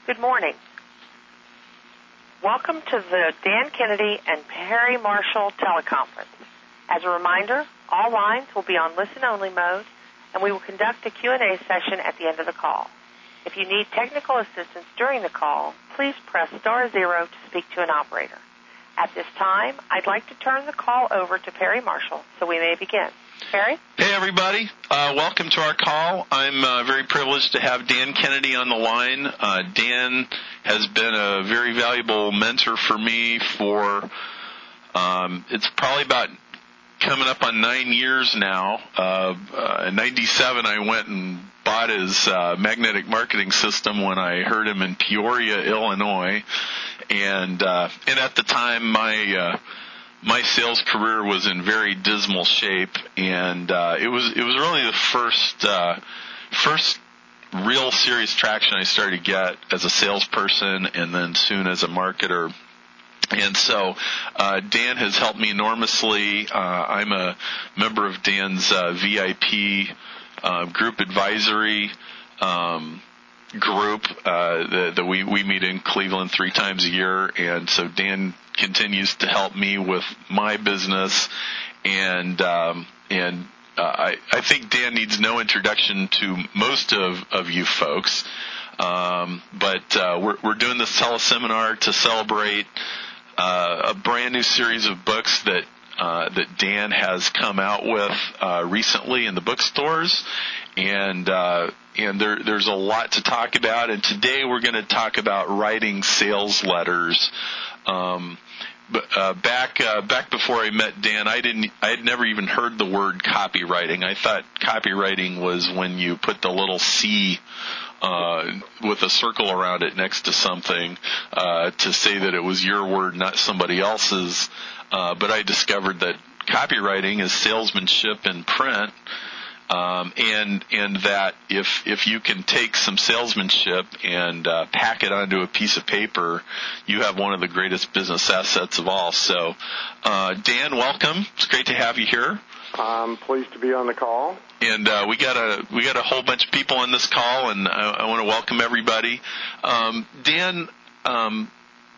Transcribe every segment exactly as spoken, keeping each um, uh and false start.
Good morning. Welcome to the Dan Kennedy and Perry Marshall teleconference. As a reminder, all lines will be on listen-only mode, and we will conduct a Q and A session at the end of the call. If you need technical assistance during the call, please press star zero to speak to an operator. At this time, I'd like to turn the call over to Perry Marshall, so we may begin. Perry? Hey, everybody. Uh, welcome to our call. I'm uh, very privileged to have Dan Kennedy on the line. Uh, Dan has been a very valuable mentor for me for, um, it's probably about coming up on nine years now. Uh, uh, in ninety-seven, I went and bought his uh, magnetic marketing system when I heard him in Peoria, Illinois. And, uh, and at the time, my, uh, my sales career was in very dismal shape, and uh, it was it was really the first uh, first real serious traction I started to get as a salesperson, and then soon as a marketer. And so uh, Dan has helped me enormously. Uh, I'm a member of Dan's uh, V I P uh, group advisory um, group uh, that, that we we meet in Cleveland three times a year, and so Dan continues to help me with my business, and um, and uh, I, I think Dan needs no introduction to most of, of you folks, um, but uh, we're, we're doing this teleseminar to celebrate uh, a brand new series of books that uh, that Dan has come out with uh, recently in the bookstores, and uh, and there, there's a lot to talk about, and today we're going to talk about writing sales letters. Um, But uh, back uh, back before I met Dan, I didn't I had never even heard the word copywriting. I thought copywriting was when you put the little C uh, with a circle around it next to something uh, to say that it was your word, not somebody else's. Uh, but I discovered that copywriting is salesmanship in print. Um, and, and that if, if you can take some salesmanship and, uh, pack it onto a piece of paper, you have one of the greatest business assets of all. So, uh, Dan, welcome. It's great to have you here. I'm pleased to be on the call. And, uh, we got a, we got a whole bunch of people on this call, and I, I want to welcome everybody. Um, Dan, um,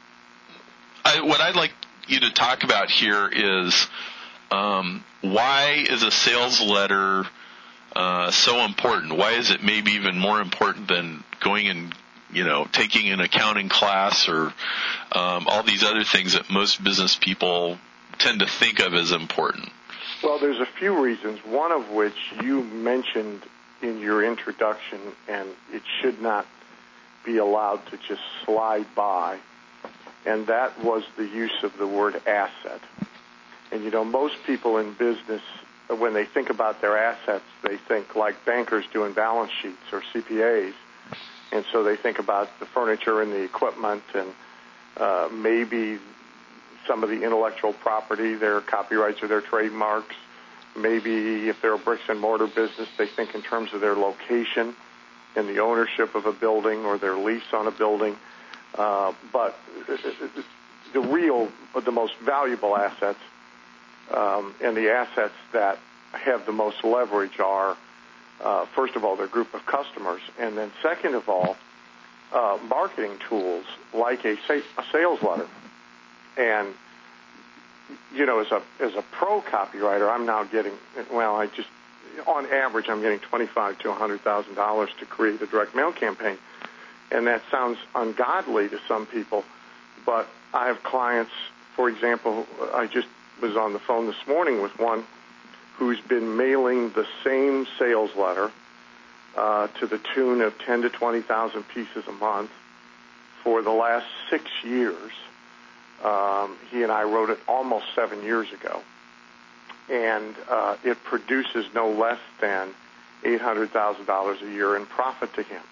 I, what I'd like you to talk about here is, um, why is a sales letter Uh, so important? Why is it maybe even more important than going and, you know, taking an accounting class or um, all these other things that most business people tend to think of as important? Well, there's a few reasons, one of which you mentioned in your introduction, and it should not be allowed to just slide by, and that was the use of the word asset. And, you know, most people in business, when they think about their assets, they think like bankers doing balance sheets or C P As. And so they think about the furniture and the equipment and uh, maybe some of the intellectual property, their copyrights or their trademarks. Maybe if they're a bricks and mortar business, they think in terms of their location and the ownership of a building or their lease on a building. Uh, but the real, the most valuable assets Um, and the assets that have the most leverage are, uh, first of all, their group of customers, and then second of all, uh, marketing tools like a, sa- a sales letter. And, you know, as a as a pro copywriter, I'm now getting, well, I just, on average, I'm getting twenty-five to one hundred thousand dollars to create a direct mail campaign. And that sounds ungodly to some people, but I have clients, for example, I just was on the phone this morning with one who's been mailing the same sales letter uh, to the tune of ten to twenty thousand pieces a month for the last six years. Um, he and I wrote it almost seven years ago, and uh, it produces no less than eight hundred thousand dollars a year in profit to him.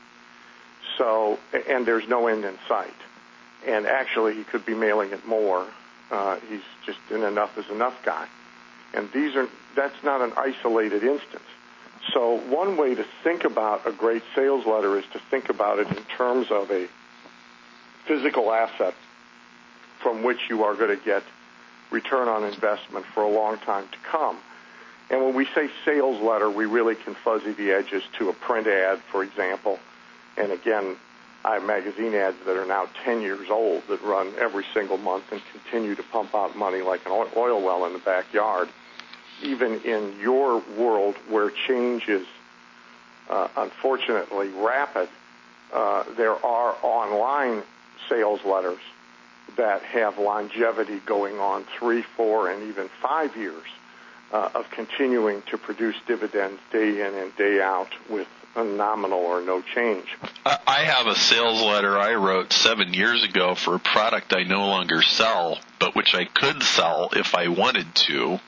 So, and there's no end in sight. And actually, he could be mailing it more. Uh, he's just an enough is enough guy. And these are, that's not an isolated instance. So one way to think about a great sales letter is to think about it in terms of a physical asset from which you are going to get return on investment for a long time to come. And when we say sales letter, we really can fuzzy the edges to a print ad, for example. And again, I have magazine ads that are now ten years old that run every single month and continue to pump out money like an oil well in the backyard. Even in your world where change is uh, unfortunately rapid, uh, there are online sales letters that have longevity going on three, four, and even five years uh, of continuing to produce dividends day in and day out with a nominal or no change. I have a sales letter I wrote seven years ago for a product I no longer sell, but which I could sell if I wanted to.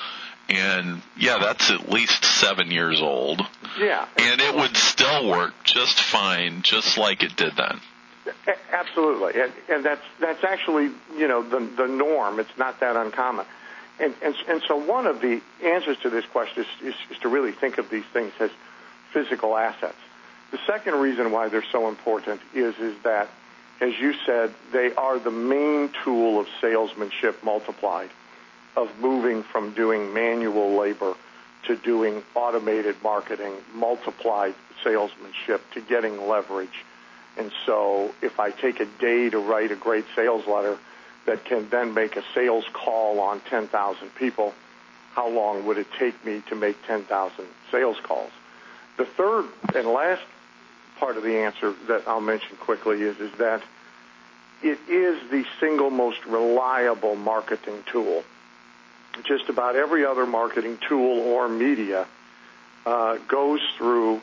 And, yeah, that's at least seven years old. Yeah. And it would still work just fine, just like it did then. Absolutely. And, and that's that's actually, you know, the the norm. It's not that uncommon. And and, and so one of the answers to this question is, is, is to really think of these things as physical assets. The second reason why they're so important is is that, as you said, they are the main tool of salesmanship multiplied, of moving from doing manual labor to doing automated marketing, multiplied salesmanship to getting leverage. And so if I take a day to write a great sales letter that can then make a sales call on ten thousand people, how long would it take me to make ten thousand sales calls? The third and last part of the answer that I'll mention quickly is, is that it is the single most reliable marketing tool. Just about every other marketing tool or media uh, goes through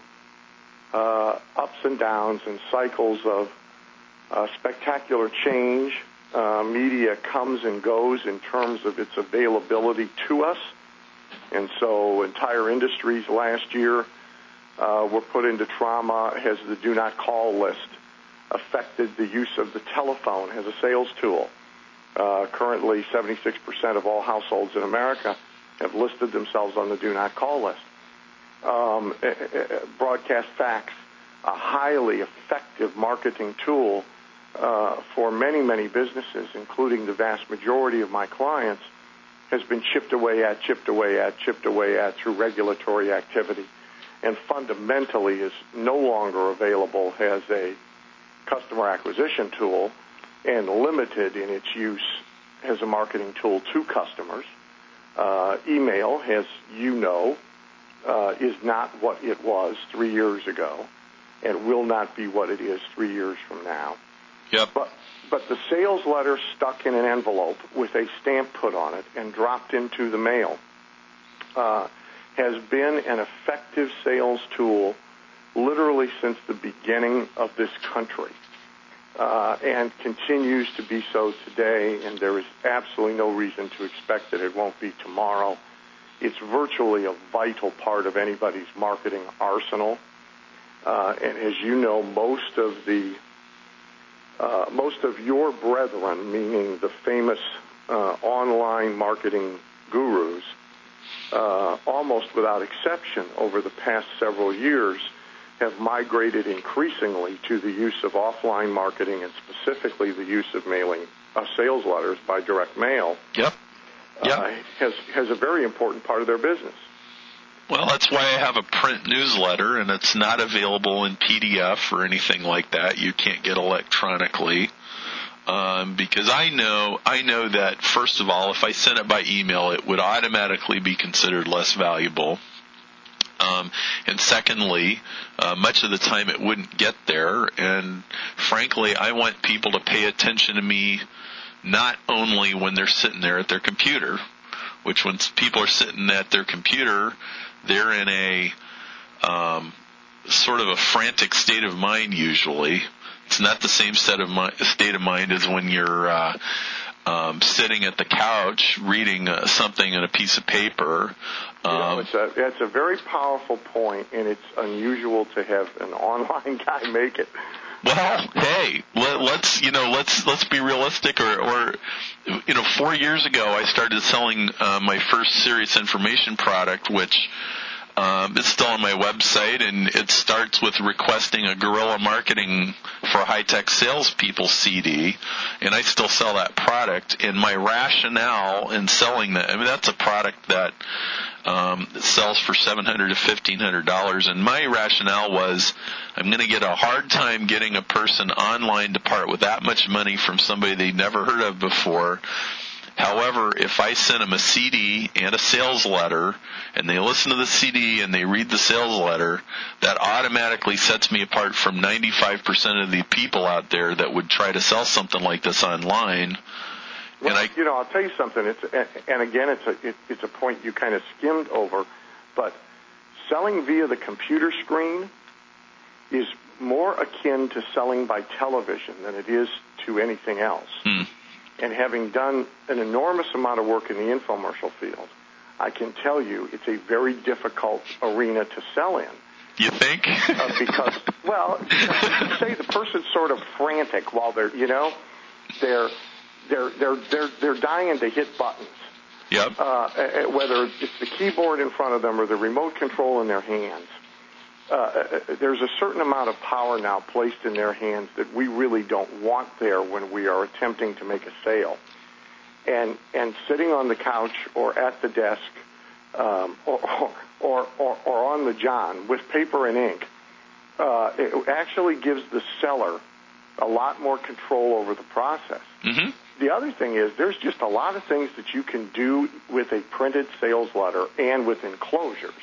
uh, ups and downs and cycles of uh, spectacular change. Uh, media comes and goes in terms of its availability to us. And so entire industries last year uh, were put into trauma as the do not call list affected the use of the telephone as a sales tool. Uh, currently, seventy-six percent of all households in America have listed themselves on the do not call list. Um, broadcast fax, a highly effective marketing tool uh, for many, many businesses, including the vast majority of my clients, has been chipped away at, chipped away at, chipped away at through regulatory activity, and fundamentally is no longer available as a customer acquisition tool and limited in its use as a marketing tool to customers. Uh, email, as you know, uh, is not what it was three years ago and will not be what it is three years from now. Yep. But, but the sales letter stuck in an envelope with a stamp put on it and dropped into the mail uh, has been an effective sales tool literally since the beginning of this country. Uh, and continues to be so today, and there is absolutely no reason to expect that it won't be tomorrow. It's virtually a vital part of anybody's marketing arsenal. Uh, and as you know, most of the uh, most of your brethren, meaning the famous uh, online marketing gurus, uh, almost without exception over the past several years, have migrated increasingly to the use of offline marketing and specifically the use of mailing uh, sales letters by direct mail. Yep. Yep. Uh, has has a very important part of their business. Well, that's why I have a print newsletter, and it's not available in P D F or anything like that. You can't get electronically. Um, because I know, I know that, first of all, if I sent it by email, it would automatically be considered less valuable. Um, and secondly, uh, much of the time it wouldn't get there. And frankly, I want people to pay attention to me not only when they're sitting there at their computer, which when people are sitting at their computer, they're in a um, sort of a frantic state of mind usually. It's not the same set of mi- state of mind as when you're uh, um, sitting at the couch reading uh, something on a piece of paper. You know, Um, it's a it's a very powerful point, and it's unusual to have an online guy make it. Well, hey, let, let's you know let's let's be realistic. Or, or you know, four years ago, I started selling uh, my first serious information product, which Um, it's still on my website, and it starts with requesting a Guerrilla Marketing for High-Tech Salespeople C D, and I still sell that product. And my rationale in selling that, I mean, that's a product that um, sells for seven hundred dollars to fifteen hundred dollars, and my rationale was I'm going to get a hard time getting a person online to part with that much money from somebody they never heard of before. However, if I send them a C D and a sales letter, and they listen to the C D and they read the sales letter, that automatically sets me apart from ninety-five percent of the people out there that would try to sell something like this online. Well, and I, you know, I'll tell you something. It's and again, it's a it, it's a point you kind of skimmed over, but selling via the computer screen is more akin to selling by television than it is to anything else. Hmm. And having done an enormous amount of work in the infomercial field, I can tell you it's a very difficult arena to sell in. You think? uh, because, well, you say the person's sort of frantic while they're, you know, they're they're they're they're they're dying to hit buttons. Yep. Uh, whether it's the keyboard in front of them or the remote control in their hands. Uh, there's a certain amount of power now placed in their hands that we really don't want there when we are attempting to make a sale. And and sitting on the couch or at the desk um, or, or, or, or on the john with paper and ink, uh, it actually gives the seller a lot more control over the process. Mm-hmm. The other thing is there's just a lot of things that you can do with a printed sales letter and with enclosures.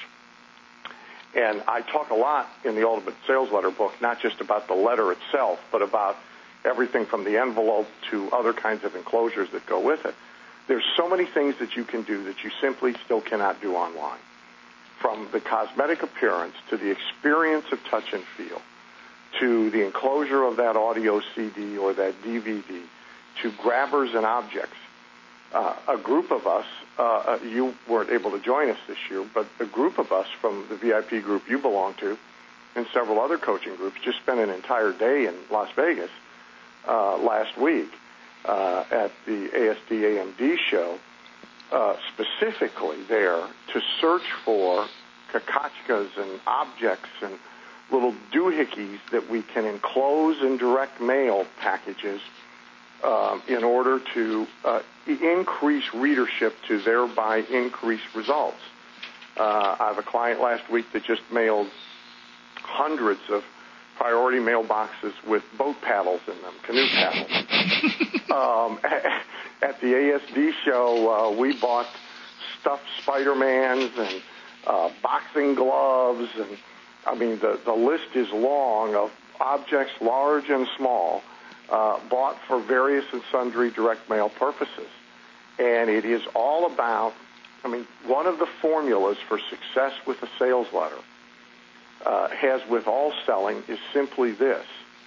And I talk a lot in the Ultimate Sales Letter book, not just about the letter itself, but about everything from the envelope to other kinds of enclosures that go with it. There's so many things that you can do that you simply still cannot do online. From the cosmetic appearance to the experience of touch and feel, to the enclosure of that audio C D or that D V D, to grabbers and objects. Uh, a group of us, uh, you weren't able to join us this year, but a group of us from the V I P group you belong to and several other coaching groups just spent an entire day in Las Vegas uh, last week uh, at the A S D A M D show, uh, specifically there to search for kakachkas and objects and little doohickeys that we can enclose in direct mail packages Um, in order to uh, increase readership to thereby increase results. Uh, I have a client last week that just mailed hundreds of priority mailboxes with boat paddles in them, canoe paddles. um, at, at the A S D show, uh, we bought stuffed Spider-Mans and uh, boxing gloves, and I mean the, the list is long of objects large and small, Uh, bought for various and sundry direct mail purposes. And it is all about, I mean, one of the formulas for success with a sales letter, uh, has with all selling, is simply this.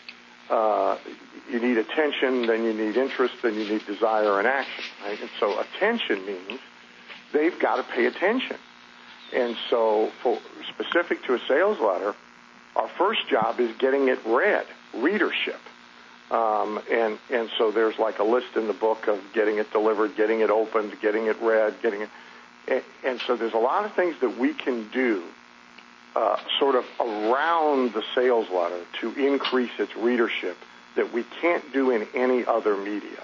Uh, you need attention, then you need interest, then you need desire and action, right? And so attention means they've got to pay attention. And so for specific to a sales letter, our first job is getting it read, readership. Um, and, and so there's like a list in the book of getting it delivered, getting it opened, getting it read, getting it. And, and so there's a lot of things that we can do uh, sort of around the sales letter to increase its readership that we can't do in any other media.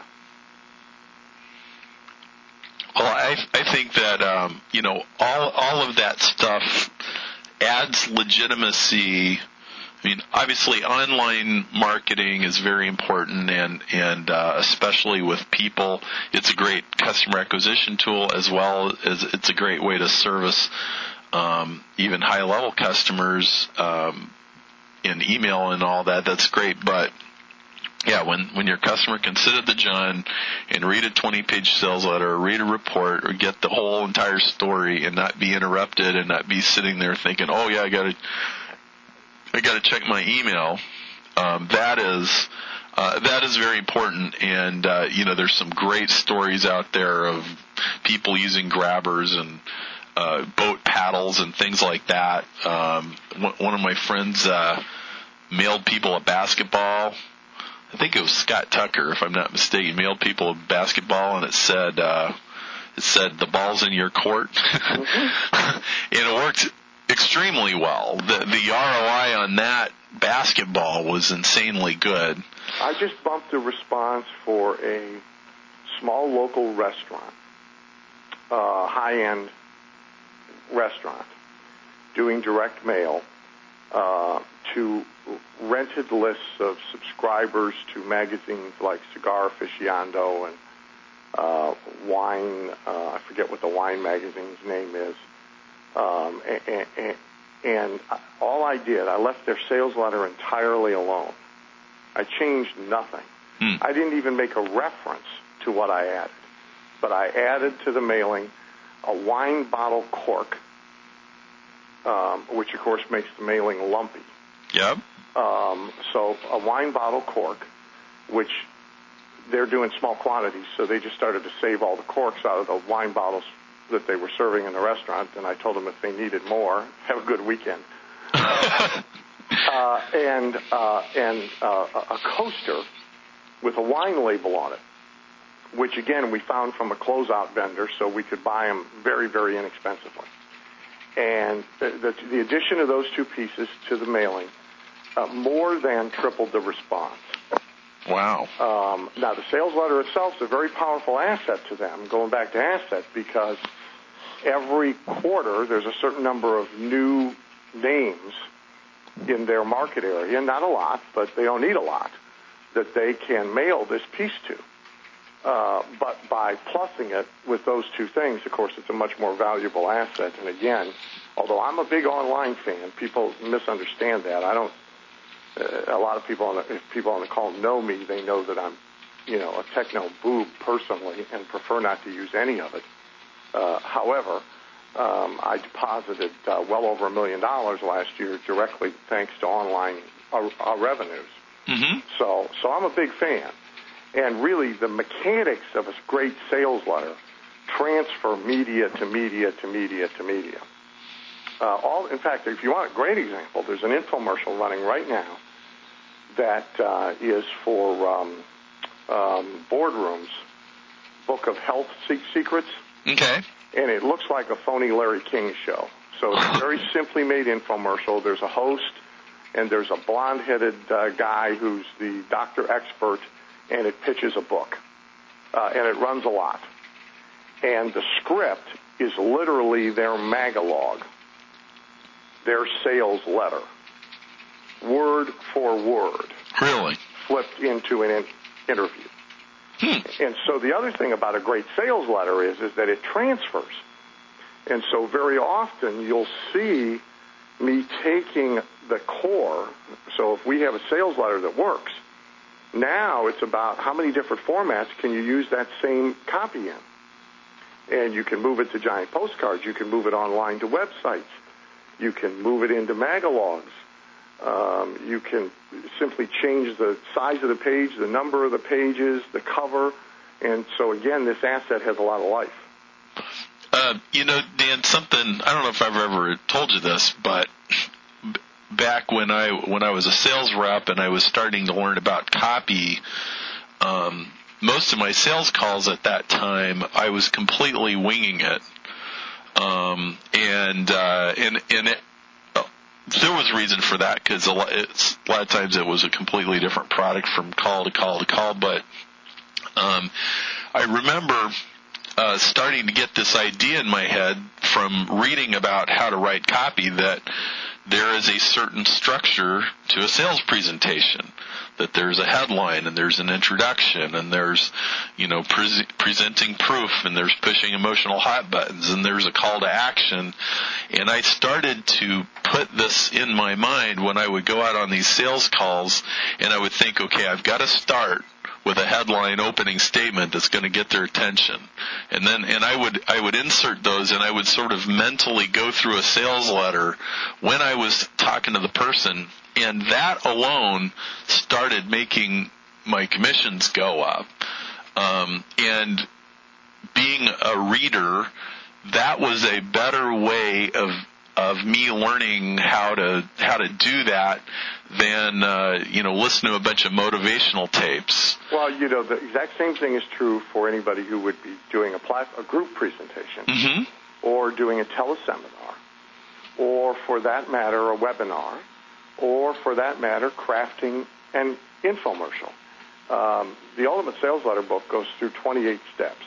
Well, I, I think that, um, you know, all, all of that stuff adds legitimacy. I mean, obviously, online marketing is very important, and and uh, especially with people, it's a great customer acquisition tool, as well as it's a great way to service um, even high-level customers um, in email and all that. That's great, but yeah, when when your customer can sit at the John and read a twenty-page sales letter, or read a report, or get the whole entire story, and not be interrupted, and not be sitting there thinking, "Oh yeah, I got to." I got to check my email. Um, that is uh, that is very important, and uh, you know, there's some great stories out there of people using grabbers and uh, boat paddles and things like that. Um, one of my friends uh, mailed people a basketball. I think it was Scott Tucker, if I'm not mistaken. Mailed people a basketball, and it said uh, it said the ball's in your court, mm-hmm. and it works extremely well. The the R O I on that basketball was insanely good. I just bumped a response for a small local restaurant, uh, high-end restaurant, doing direct mail uh, to rented lists of subscribers to magazines like Cigar Aficionado and uh, Wine, uh, I forget what the wine magazine's name is, um, and, and, and all I did, I left their sales letter entirely alone. I changed nothing. Hmm. I didn't even make a reference to what I added, but I added to the mailing a wine bottle cork, um, which of course makes the mailing lumpy. Yep. Um, so a wine bottle cork, which they're doing small quantities, so they just started to save all the corks out of the wine bottles that they were serving in the restaurant, and I told them if they needed more, have a good weekend. uh, and uh, and uh, a coaster with a wine label on it, which, again, we found from a closeout vendor, so we could buy them very, very inexpensively. And the, the, the addition of those two pieces to the mailing uh, more than tripled the response. Wow. Um, now, the sales letter itself is a very powerful asset to them, going back to asset, because every quarter there's a certain number of new names in their market area, not a lot, but they don't need a lot, that they can mail this piece to. Uh, but by plussing it with those two things, of course, it's a much more valuable asset. And again, although I'm a big online fan, people misunderstand that. I don't. Uh, a lot of people on the if people on the call know me, they know that I'm, you know, a techno boob personally, and prefer not to use any of it. Uh, however, um, I deposited uh, well over a million dollars last year directly thanks to online uh, uh, revenues. Mm-hmm. So, so I'm a big fan. And really, the mechanics of a great sales letter transfer media to media to media to media. Uh, all, in fact, if you want a great example, there's an infomercial running right now that uh, is for um, um, Boardroom's Book of Health Secrets. Okay. And it looks like a phony Larry King show. So it's a very simply made infomercial. There's a host, and there's a blonde-headed uh, guy who's the doctor expert, and it pitches a book, uh, and it runs a lot. And the script is literally their magalog, their sales letter, word for word. Really? Flipped into an in- interview. Hmm. And so the other thing about a great sales letter is, is that it transfers. And so very often you'll see me taking the core. So if we have a sales letter that works, now it's about how many different formats can you use that same copy in. And you can move it to giant postcards. You can move it online to websites. You can move it into magalogs. Um, you can simply change the size of the page, the number of the pages, the cover. And so, again, this asset has a lot of life. Uh, you know, Dan, something, I don't know if I've ever told you this, but back when I when I was a sales rep and I was starting to learn about copy, um, most of my sales calls at that time, I was completely winging it. Um, and, uh, and, and it, there was reason for that because a lot, it's, a lot of times it was a completely different product from call to call to call. But um, I remember uh, starting to get this idea in my head from reading about how to write copy that there is a certain structure to a sales presentation, that there's a headline and there's an introduction and there's, you know, pre- presenting proof and there's pushing emotional hot buttons and there's a call to action. And I started to put this in my mind when I would go out on these sales calls and I would think, okay, I've got to start with a headline opening statement that's going to get their attention. And then, and I would, I would insert those and I would sort of mentally go through a sales letter when I was talking to the person. And that alone started making my commissions go up. Um, and being a reader, that was a better way of, of me learning how to, how to do that than, uh, you know, listen to a bunch of motivational tapes. Well, you know, the exact same thing is true for anybody who would be doing a, plat- a group presentation mm-hmm. or doing a teleseminar or for that matter, a webinar, or for that matter, crafting an infomercial. Um, the Ultimate Sales Letter book goes through twenty-eight steps,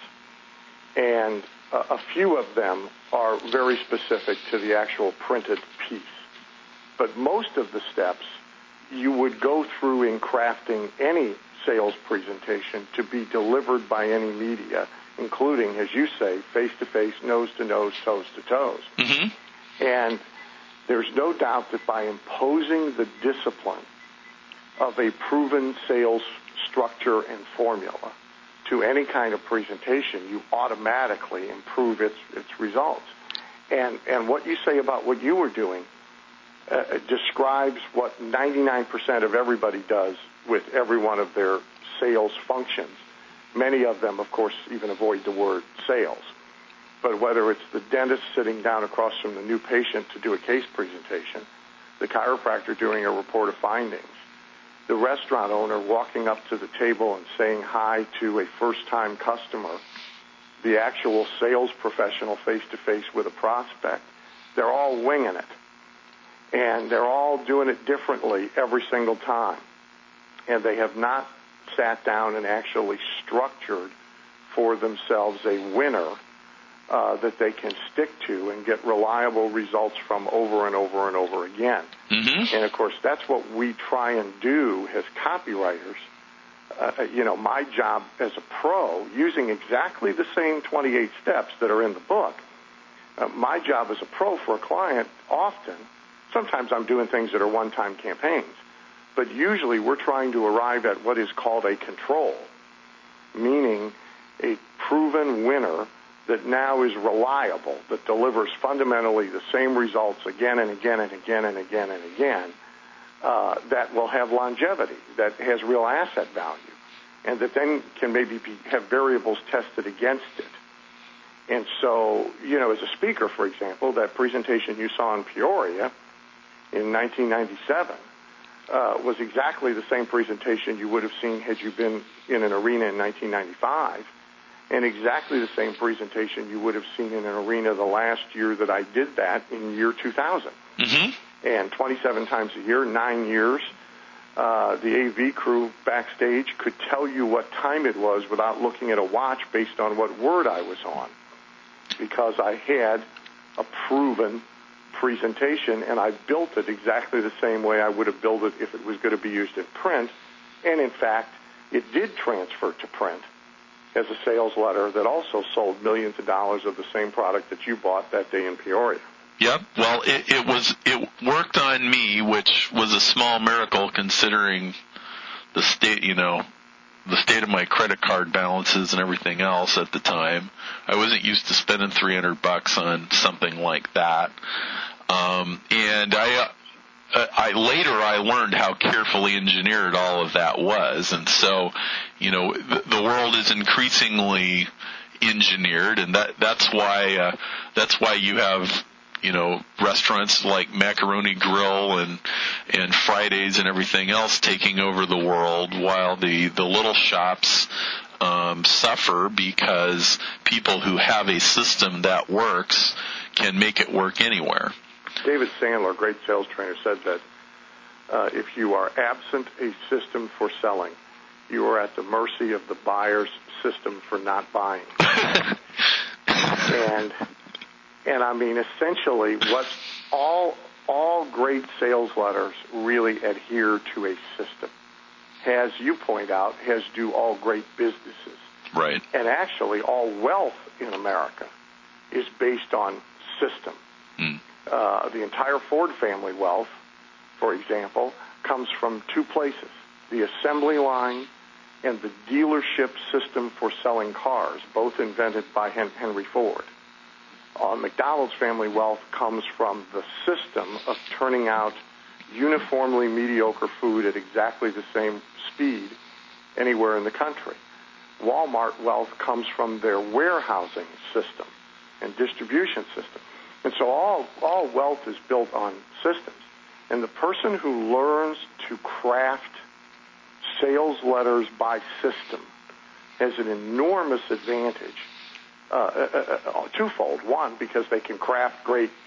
and uh, a few of them are very specific to the actual printed piece. But most of the steps you would go through in crafting any sales presentation to be delivered by any media, including, as you say, face-to-face, nose-to-nose, toes-to-toes. Mm-hmm. And there's no doubt that by imposing the discipline of a proven sales structure and formula to any kind of presentation, you automatically improve its its results. And and what you say about what you were doing uh, describes what ninety-nine percent of everybody does with every one of their sales functions. Many of them, of course, even avoid the word sales. But whether it's the dentist sitting down across from the new patient to do a case presentation, the chiropractor doing a report of findings, the restaurant owner walking up to the table and saying hi to a first-time customer, the actual sales professional face-to-face with a prospect, they're all winging it. And they're all doing it differently every single time. And they have not sat down and actually structured for themselves a winner uh, that they can stick to and get reliable results from over and over and over again. Mm-hmm. And, of course, that's what we try and do as copywriters. Uh, you know, my job as a pro, using exactly the same twenty-eight steps that are in the book, uh, my job as a pro for a client often, sometimes I'm doing things that are one-time campaigns, but usually we're trying to arrive at what is called a control, meaning a proven winner that now is reliable, that delivers fundamentally the same results again and again and again and again and again, uh, that will have longevity, that has real asset value, and that then can maybe be, have variables tested against it. And so, you know, as a speaker, for example, that presentation you saw in Peoria in nineteen ninety-seven uh, was exactly the same presentation you would have seen had you been in an arena in nineteen ninety-five, and exactly the same presentation you would have seen in an arena the last year that I did that in year two thousand. Mm-hmm. And twenty-seven times a year, nine years, uh, the A V crew backstage could tell you what time it was without looking at a watch based on what word I was on, because I had a proven presentation, and I built it exactly the same way I would have built it if it was going to be used in print. And, in fact, it did transfer to print as a sales letter that also sold millions of dollars of the same product that you bought that day in Peoria. Yep. Well, it, it was it worked on me, which was a small miracle considering the state, you know, the state of my credit card balances and everything else at the time. I wasn't used to spending three hundred bucks on something like that. Um, and I, uh, I later I learned how carefully engineered all of that was. And so, you know, the, the world is increasingly engineered, and that, that's why, uh, that's why you have, you know, restaurants like Macaroni Grill and, and Fridays and everything else taking over the world, while the, the little shops, um, suffer because people who have a system that works can make it work anywhere. David Sandler, a great sales trainer, said that uh, if you are absent a system for selling, you are at the mercy of the buyer's system for not buying. and and I mean, essentially, what all all great sales letters really adhere to a system. As you point out, as do all great businesses. Right. And actually, all wealth in America is based on system. Mm. Uh, the entire Ford family wealth, for example, comes from two places: the assembly line and the dealership system for selling cars, both invented by Henry Ford. Uh, McDonald's family wealth comes from the system of turning out uniformly mediocre food at exactly the same speed anywhere in the country. Walmart wealth comes from their warehousing system and distribution system. And so all, all wealth is built on systems. And the person who learns to craft sales letters by system has an enormous advantage, uh, uh, uh, twofold. One, because they can craft great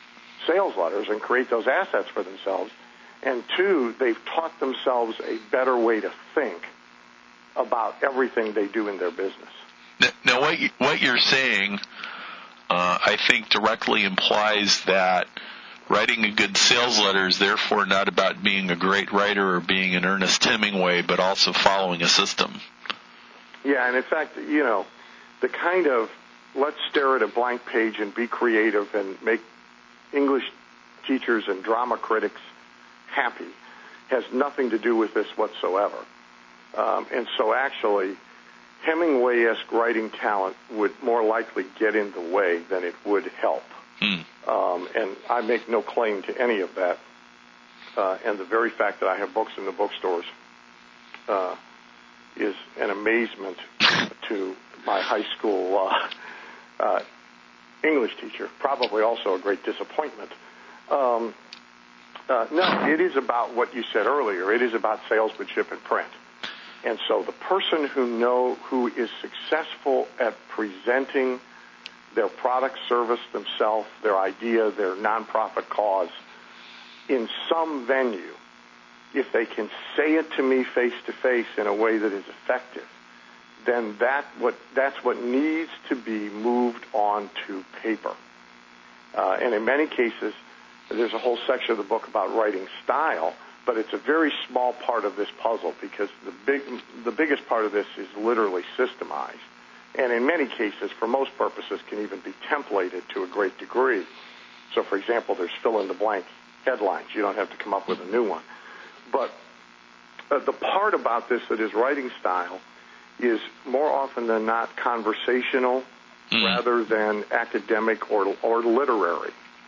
sales letters and create those assets for themselves. And two, they've taught themselves a better way to think about everything they do in their business. Now, what, you, what you're saying, uh, I think, directly implies that writing a good sales letter is therefore not about being a great writer or being an Ernest Hemingway, but also following a system. Yeah, and in fact, you know, the kind of let's stare at a blank page and be creative and make English teachers and drama critics happy has nothing to do with this whatsoever. Um, and so actually, Hemingway-esque writing talent would more likely get in the way than it would help. Hmm. Um, and I make no claim to any of that. Uh, and the very fact that I have books in the bookstores uh, is an amazement to my high school uh, uh, English teacher, probably also a great disappointment. Um, uh, no, it is about what you said earlier. It is about salesmanship in print. And so the person who know who is successful at presenting their product, service, themselves, their idea, their nonprofit cause in some venue, if they can say it to me face to face in a way that is effective, then that what that's what needs to be moved on to paper. Uh, and in many cases, there's a whole section of the book about writing style, but it's a very small part of this puzzle because the big the biggest part of this is literally systemized. And in many cases, for most purposes, can even be templated to a great degree. So, for example, there's fill-in-the-blank headlines. You don't have to come up with a new one. But uh, the part about this that is writing style is more often than not conversational mm. rather than academic or, or literary.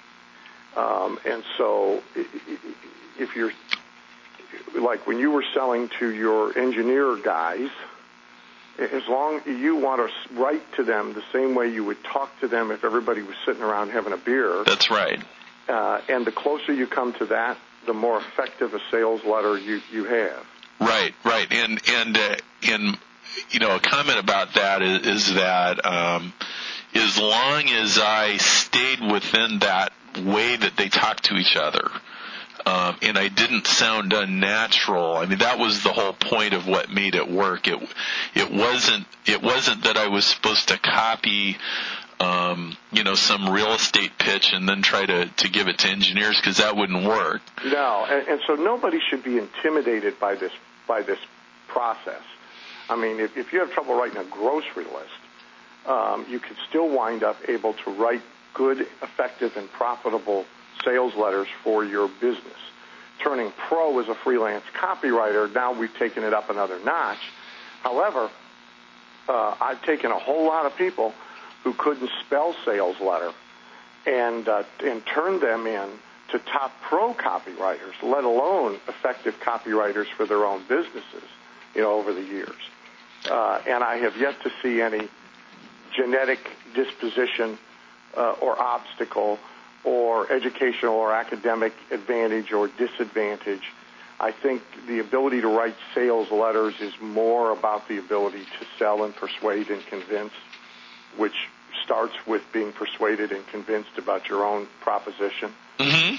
Um, and so if you're, like when you were selling to your engineer guys, as long as you want to write to them the same way you would talk to them if everybody was sitting around having a beer. That's right. Uh, and the closer you come to that, the more effective a sales letter you, you have. Right, right. And, and, uh, and, you know, a comment about that is, is that, um, as long as I stayed within that way that they talk to each other, Um, and I didn't sound unnatural. I mean, that was the whole point of what made it work. It, it wasn't, it wasn't that I was supposed to copy, um, you know, some real estate pitch and then try to, to give it to engineers because that wouldn't work. No, and, and so nobody should be intimidated by this, by this process. I mean, if, if you have trouble writing a grocery list, um, you can still wind up able to write good, effective, and profitable sales letters for your business. Turning pro as a freelance copywriter, now we've taken it up another notch. However, uh, I've taken a whole lot of people who couldn't spell sales letter and uh, and turned them in to top pro copywriters, let alone effective copywriters for their own businesses, you know, over the years. Uh, and I have yet to see any genetic disposition uh, or obstacle or educational or academic advantage or disadvantage. I think the ability to write sales letters is more about the ability to sell and persuade and convince, which starts with being persuaded and convinced about your own proposition. Mm-hmm.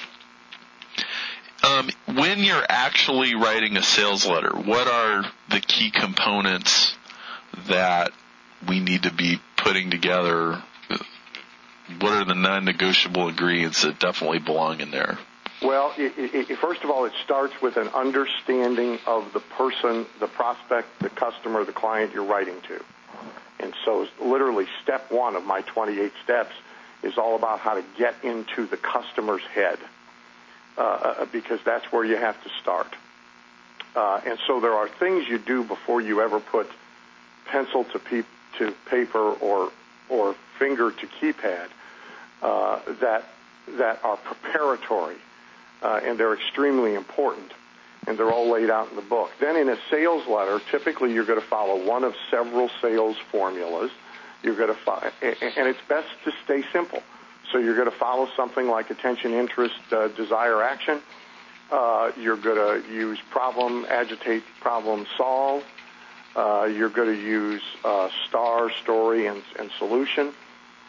Um, when you're actually writing a sales letter, what are the key components that we need to be putting together? What are the non-negotiable ingredients that definitely belong in there? Well, it, it, first of all, it starts with an understanding of the person, the prospect, the customer, the client you're writing to. And so literally step one of my twenty-eight steps is all about how to get into the customer's head, uh, because that's where you have to start. Uh, and so there are things you do before you ever put pencil to, pe- to paper or or finger to keypad uh, that that are preparatory, uh, and they're extremely important, and they're all laid out in the book. Then in a sales letter, typically you're going to follow one of several sales formulas. You're going to fo- and it's best to stay simple. So you're going to follow something like attention, interest, uh, desire, action. Uh, you're going to use problem, agitate, problem, solve. Uh, you're going to use uh, star, story, and, and solution.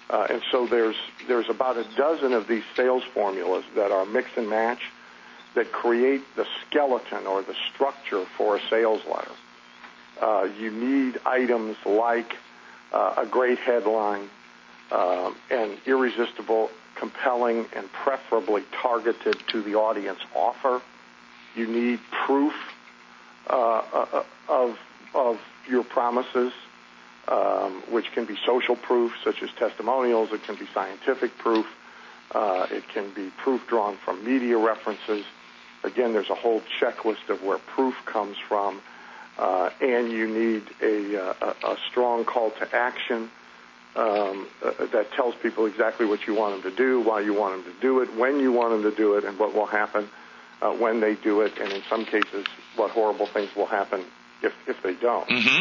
Uh, and so there's there's about a dozen of these sales formulas that are mix and match that create the skeleton or the structure for a sales letter. Uh, you need items like uh, a great headline, uh, and irresistible, compelling, and preferably targeted to the audience offer. You need proof uh, of of your promises, um, which can be social proof, such as testimonials. It can be scientific proof. Uh, it can be proof drawn from media references. Again, there's a whole checklist of where proof comes from. Uh, and you need a, a, a strong call to action um, uh, that tells people exactly what you want them to do, why you want them to do it, when you want them to do it, and what will happen uh, when they do it, and in some cases, what horrible things will happen if, if they don't. Mm-hmm.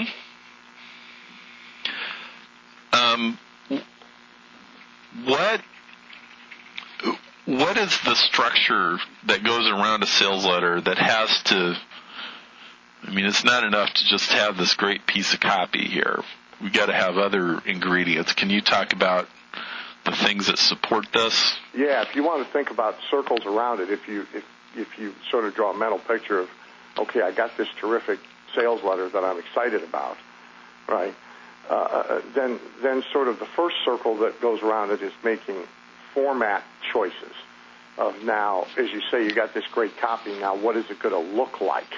Um, what what is the structure that goes around a sales letter that has to, I mean, it's not enough to just have this great piece of copy here. We've got to have other ingredients. Can you talk about the things that support this? Yeah, if you want to think about circles around it, if you if if you sort of draw a mental picture of, okay, I got this terrific sales letter that I'm excited about, right? Uh, then then sort of the first circle that goes around it is making format choices of, now, as you say, you got this great copy, now what is it going to look like?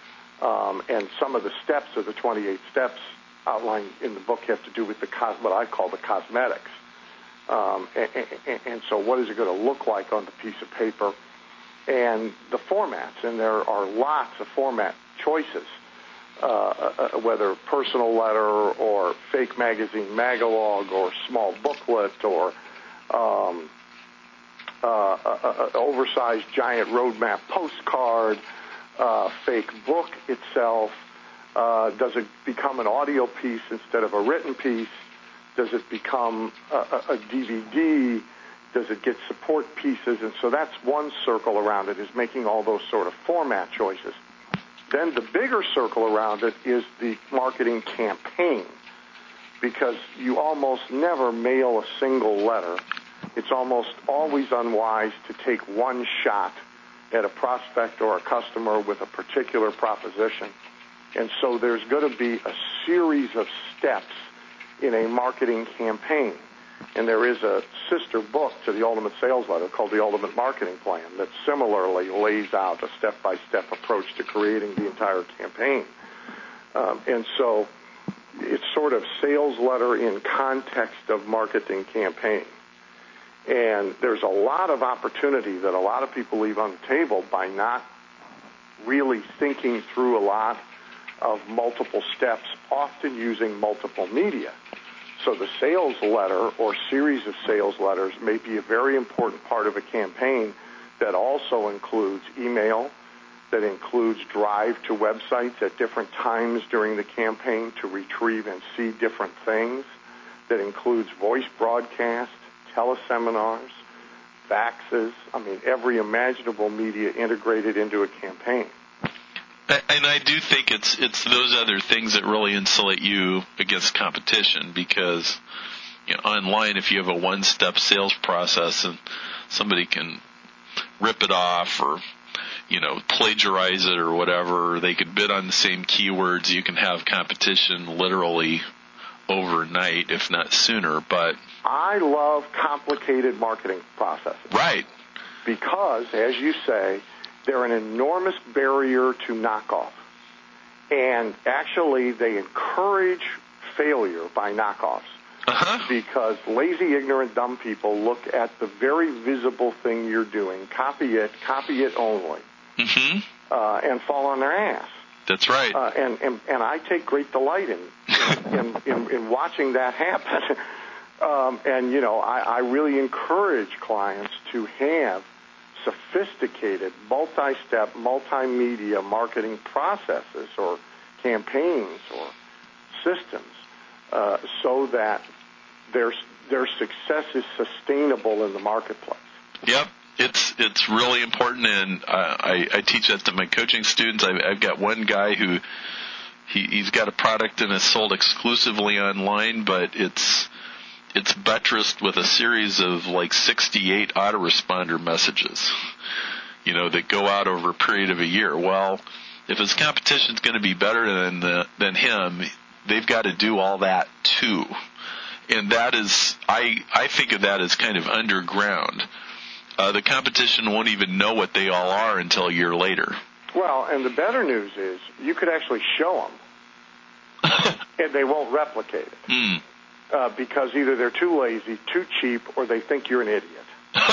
Um, and some of the steps of the twenty-eight steps outlined in the book have to do with the cos- what I call the cosmetics. Um, and, and, and so what is it going to look like on the piece of paper? And the formats, and there are lots of format choices, uh, uh, whether personal letter or fake magazine magalog or small booklet or um, uh, uh, uh, oversized giant roadmap postcard, uh, fake book itself. Uh, does it become an audio piece instead of a written piece? Does it become a, a, a D V D? Does it get support pieces? And so that's one circle around it, is making all those sort of format choices. Then the bigger circle around it is the marketing campaign, because you almost never mail a single letter. It's almost always unwise to take one shot at a prospect or a customer with a particular proposition. And so there's going to be a series of steps in a marketing campaign. And there is a sister book to the Ultimate Sales Letter called The Ultimate Marketing Plan that similarly lays out a step-by-step approach to creating the entire campaign. Um, and so it's sort of sales letter in context of marketing campaign. And there's a lot of opportunity that a lot of people leave on the table by not really thinking through a lot of multiple steps, often using multiple media. So the sales letter or series of sales letters may be a very important part of a campaign that also includes email, that includes drive to websites at different times during the campaign to retrieve and see different things, that includes voice broadcast, teleseminars, faxes, I mean, every imaginable media integrated into a campaign. And I do think it's it's those other things that really insulate you against competition, because, you know, online, if you have a one-step sales process and somebody can rip it off or, you know, plagiarize it or whatever, they could bid on the same keywords. You can have competition literally overnight, if not sooner. But I love complicated marketing processes. Right. Because, as you say, they're an enormous barrier to knockoff. And actually, they encourage failure by knockoffs. Uh-huh. Because lazy, ignorant, dumb people look at the very visible thing you're doing, copy it, copy it only, mm-hmm. uh, and fall on their ass. That's right. Uh, and, and, and I take great delight in, in, in, in watching that happen. um, and, you know, I, I really encourage clients to have sophisticated, multi-step, multimedia marketing processes or campaigns or systems uh, so that their their success is sustainable in the marketplace. Yep, it's it's really important, and uh, I, I teach that to my coaching students. I've, I've got one guy who he, he's got a product and is sold exclusively online, but it's it's buttressed with a series of like sixty-eight autoresponder messages, you know, that go out over a period of a year. Well, if his competition's going to be better than the, than him, they've got to do all that too. And that is, I, I think of that as kind of underground. Uh, the competition won't even know what they all are until a year later. Well, and the better news is you could actually show them, and they won't replicate it. Mm. Uh, because either they're too lazy, too cheap, or they think you're an idiot.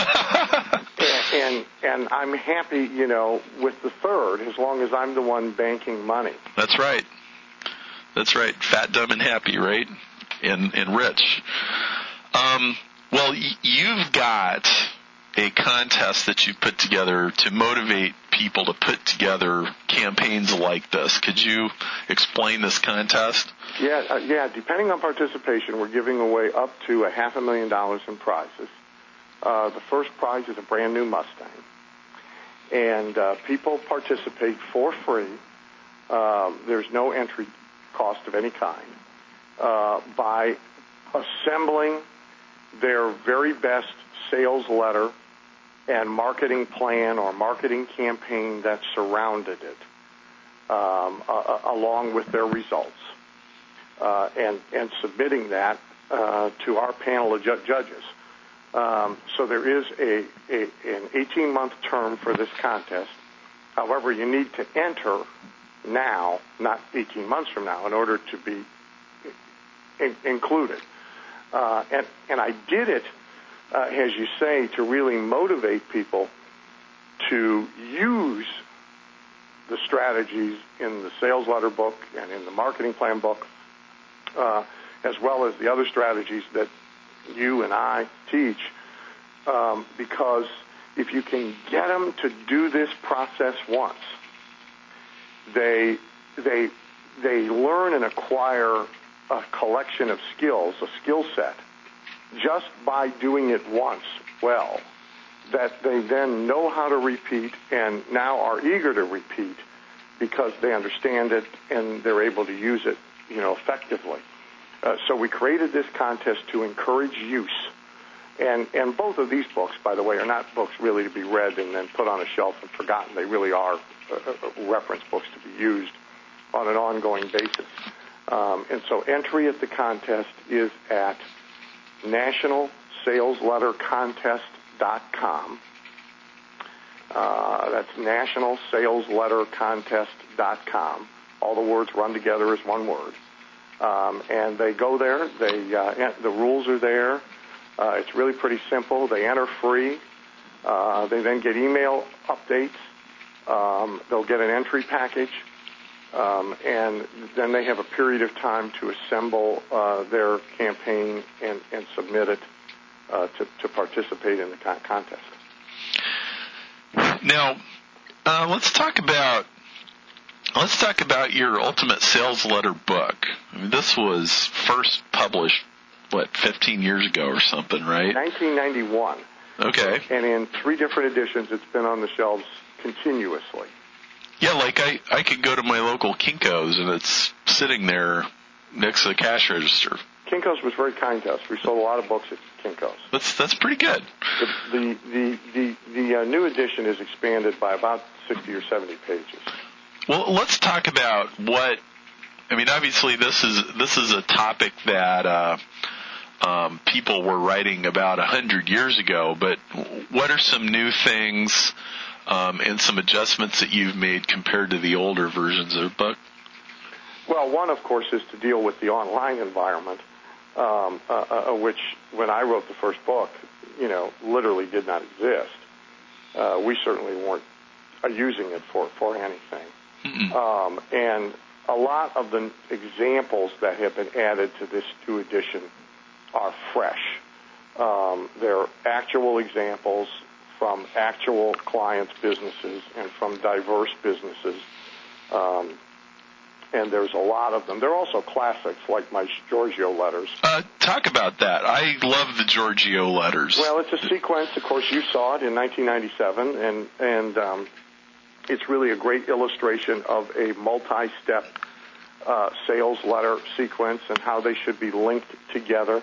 and, and and I'm happy, you know, with the third, as long as I'm the one banking money. That's right. That's right. Fat, dumb, and happy, right? And and rich. Um, well, y- you've got a contest that you put together to motivate people to put together campaigns like this. Could you explain this contest? Yeah, uh, yeah. Depending on participation, we're giving away up to a half a million dollars in prizes. Uh, the first prize is a brand new Mustang, and uh, people participate for free. Uh, there's no entry cost of any kind uh, by assembling their very best sales letter and marketing plan or marketing campaign that surrounded it, um, uh, along with their results, uh, and and submitting that uh, to our panel of ju- judges. Um, so there is a, a an eighteen-month term for this contest. However, you need to enter now, not eighteen months from now, in order to be in- included. Uh, and and I did it, uh, as you say, to really motivate people to use the strategies in the sales letter book and in the marketing plan book, uh, as well as the other strategies that you and I teach, um, because if you can get them to do this process once, they they they learn and acquire a collection of skills, a skill set, just by doing it once well, that they then know how to repeat and now are eager to repeat because they understand it and they're able to use it, you know, effectively. Uh, so we created this contest to encourage use. And and both of these books, by the way, are not books really to be read and then put on a shelf and forgotten. They really are uh, uh, reference books to be used on an ongoing basis. Um, and so entry at the contest is at national sales letter contest dot com. Uh, that's national sales letter contest dot com. All the words run together as one word. Um, and they go there. They uh, the rules are there. Uh, it's really pretty simple. They enter free. Uh, they then get email updates. Um, they'll get an entry package. Um, and then they have a period of time to assemble uh, their campaign and, and submit it uh, to, to participate in the con- contest. Now, uh, let's talk about let's talk about your Ultimate Sales Letter book. I mean, this was first published, what, fifteen years ago or something, right? nineteen ninety-one. Okay. And in three different editions, it's been on the shelves continuously. Yeah, like I, I could go to my local Kinko's and it's sitting there next to the cash register. Kinko's was very kind to us. We sold a lot of books at Kinko's. That's that's pretty good. The the the the, the uh, new edition is expanded by about sixty or seventy pages. Well, let's talk about what. I mean, obviously, this is this is a topic that uh, um, people were writing about a hundred years ago. But what are some new things um, and some adjustments that you've made compared to the older versions of the book? Well, one, of course, is to deal with the online environment, um, uh, uh, which, when I wrote the first book, you know, literally did not exist. Uh, we certainly weren't uh, using it for, for anything. Mm-hmm. Um, and a lot of the examples that have been added to this new edition are fresh. Um, they're actual examples from actual clients' businesses and from diverse businesses. Um, and there's a lot of them. They're also classics, like my Giorgio letters. Uh, talk about that. I love the Giorgio letters. Well, it's a sequence. Of course, you saw it in nineteen ninety-seven, and and um, it's really a great illustration of a multi-step uh, sales letter sequence and how they should be linked together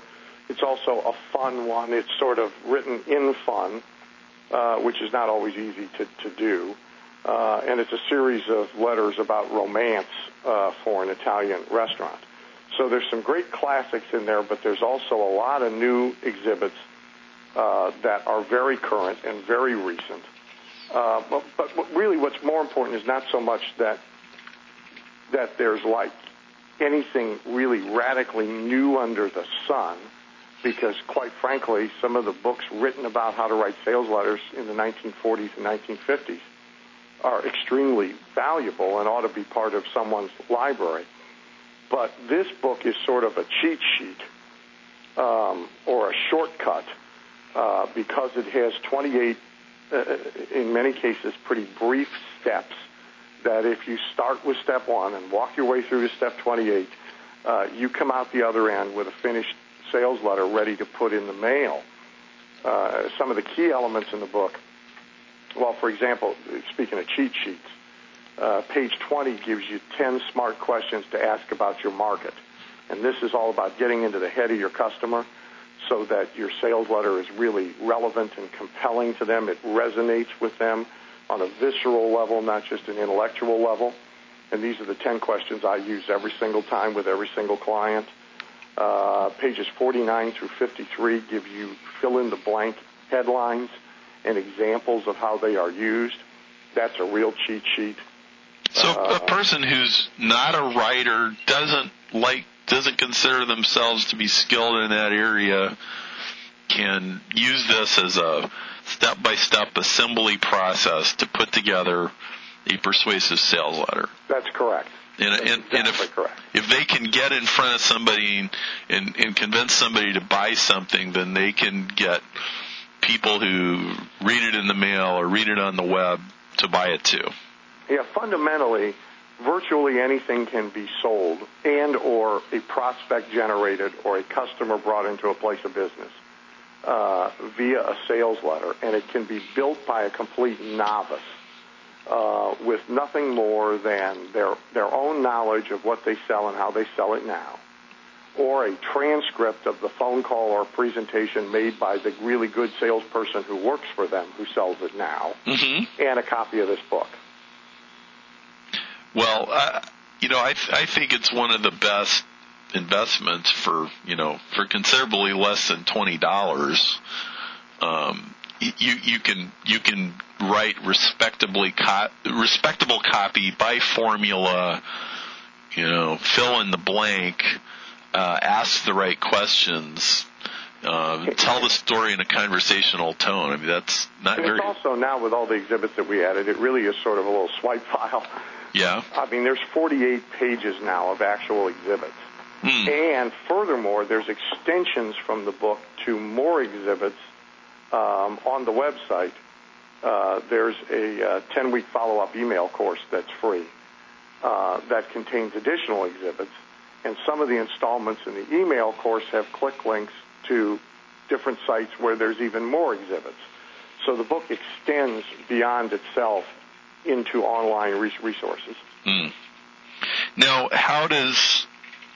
It's also a fun one. It's sort of written in fun, uh, which is not always easy to, to do. Uh, and it's a series of letters about romance uh, for an Italian restaurant. So there's some great classics in there, but there's also a lot of new exhibits uh, that are very current and very recent. Uh, but, but really what's more important is not so much that that there's like anything really radically new under the sun, because quite frankly, some of the books written about how to write sales letters in the nineteen forties and nineteen fifties are extremely valuable and ought to be part of someone's library. But this book is sort of a cheat sheet um, or a shortcut uh, because it has twenty-eight, uh, in many cases, pretty brief steps that if you start with step one and walk your way through to step twenty-eight, uh, you come out the other end with a finished sales letter ready to put in the mail. Uh, some of the key elements in the book, well, for example, speaking of cheat sheets, uh, page twenty gives you ten smart questions to ask about your market. And this is all about getting into the head of your customer so that your sales letter is really relevant and compelling to them. It resonates with them on a visceral level, not just an intellectual level. And these are the ten questions I use every single time with every single client. Uh, pages forty-nine through fifty-three give you fill-in-the-blank headlines and examples of how they are used. That's a real cheat sheet. So uh, a person who's not a writer, doesn't like, doesn't consider themselves to be skilled in that area, can use this as a step-by-step assembly process to put together a persuasive sales letter. That's correct. And, That's and, exactly and if, correct. if they can get in front of somebody and, and, and convince somebody to buy something, then they can get people who read it in the mail or read it on the web to buy it too. Yeah, fundamentally, virtually anything can be sold and or a prospect generated or a customer brought into a place of business uh, via a sales letter, and it can be built by a complete novice uh, with nothing more than their their own knowledge of what they sell and how they sell it now, or a transcript of the phone call or presentation made by the really good salesperson who works for them who sells it now, mm-hmm. and a copy of this book. Well, uh, you know, I th- I think it's one of the best investments for, you know, for considerably less than twenty dollars. Um, you you can you can write respectably co- respectable copy by formula. You know, fill in the blank, uh, ask the right questions, uh, tell the story in a conversational tone. I mean, that's not and very. It's also now with all the exhibits that we added, it really is sort of a little swipe file. Yeah. I mean, there's forty-eight pages now of actual exhibits. Hmm. And furthermore, there's extensions from the book to more exhibits um, on the website. Uh, there's a uh, ten-week follow-up email course that's free uh, that contains additional exhibits. And some of the installments in the email course have click links to different sites where there's even more exhibits. So the book extends beyond itself into online resources. Mm. Now, how does,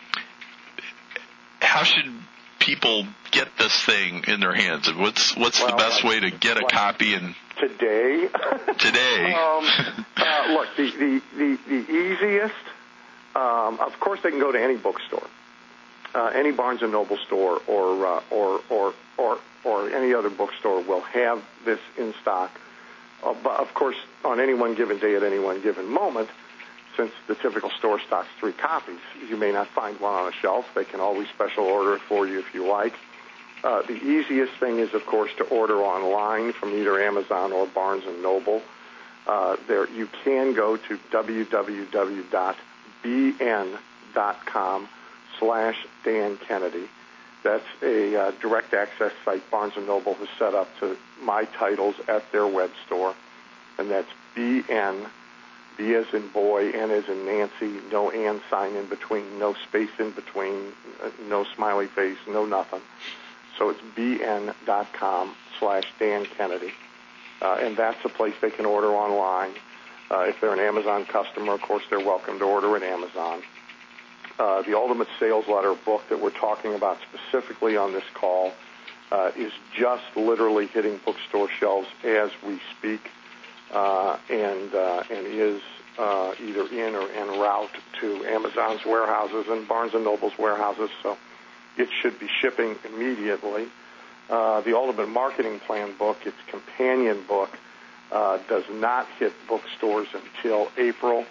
how should people get this thing in their hands? And what's what's well, the best like, way to get a like copy? And today, today, um, uh, look, the the the, the easiest. Um, of course, they can go to any bookstore, uh, any Barnes and Noble store, or uh, or or or or any other bookstore will have this in stock. Uh, but of course, on any one given day at any one given moment, since the typical store stocks three copies, you may not find one on a shelf. They can always special order it for you if you like. Uh, the easiest thing is, of course, to order online from either Amazon or Barnes and Noble. Uh, there, you can go to w w w dot b n dot com slash Dan Kennedy. That's a uh, direct access site Barnes and Noble has set up to my titles at their web store, and that's B N, B as in boy, N as in Nancy, no and sign in between, no space in between, uh, no smiley face, no nothing. So it's b n dot com slash Dan Kennedy, uh, and that's a place they can order online. Uh, if they're an Amazon customer, of course, they're welcome to order at Amazon. Uh, the Ultimate Sales Letter book that we're talking about specifically on this call uh, is just literally hitting bookstore shelves as we speak, uh, and uh, and is uh, either in or en route to Amazon's warehouses and Barnes and Noble's warehouses. So it should be shipping immediately. Uh, the Ultimate Marketing Plan book, its companion book, uh, does not hit bookstores until April.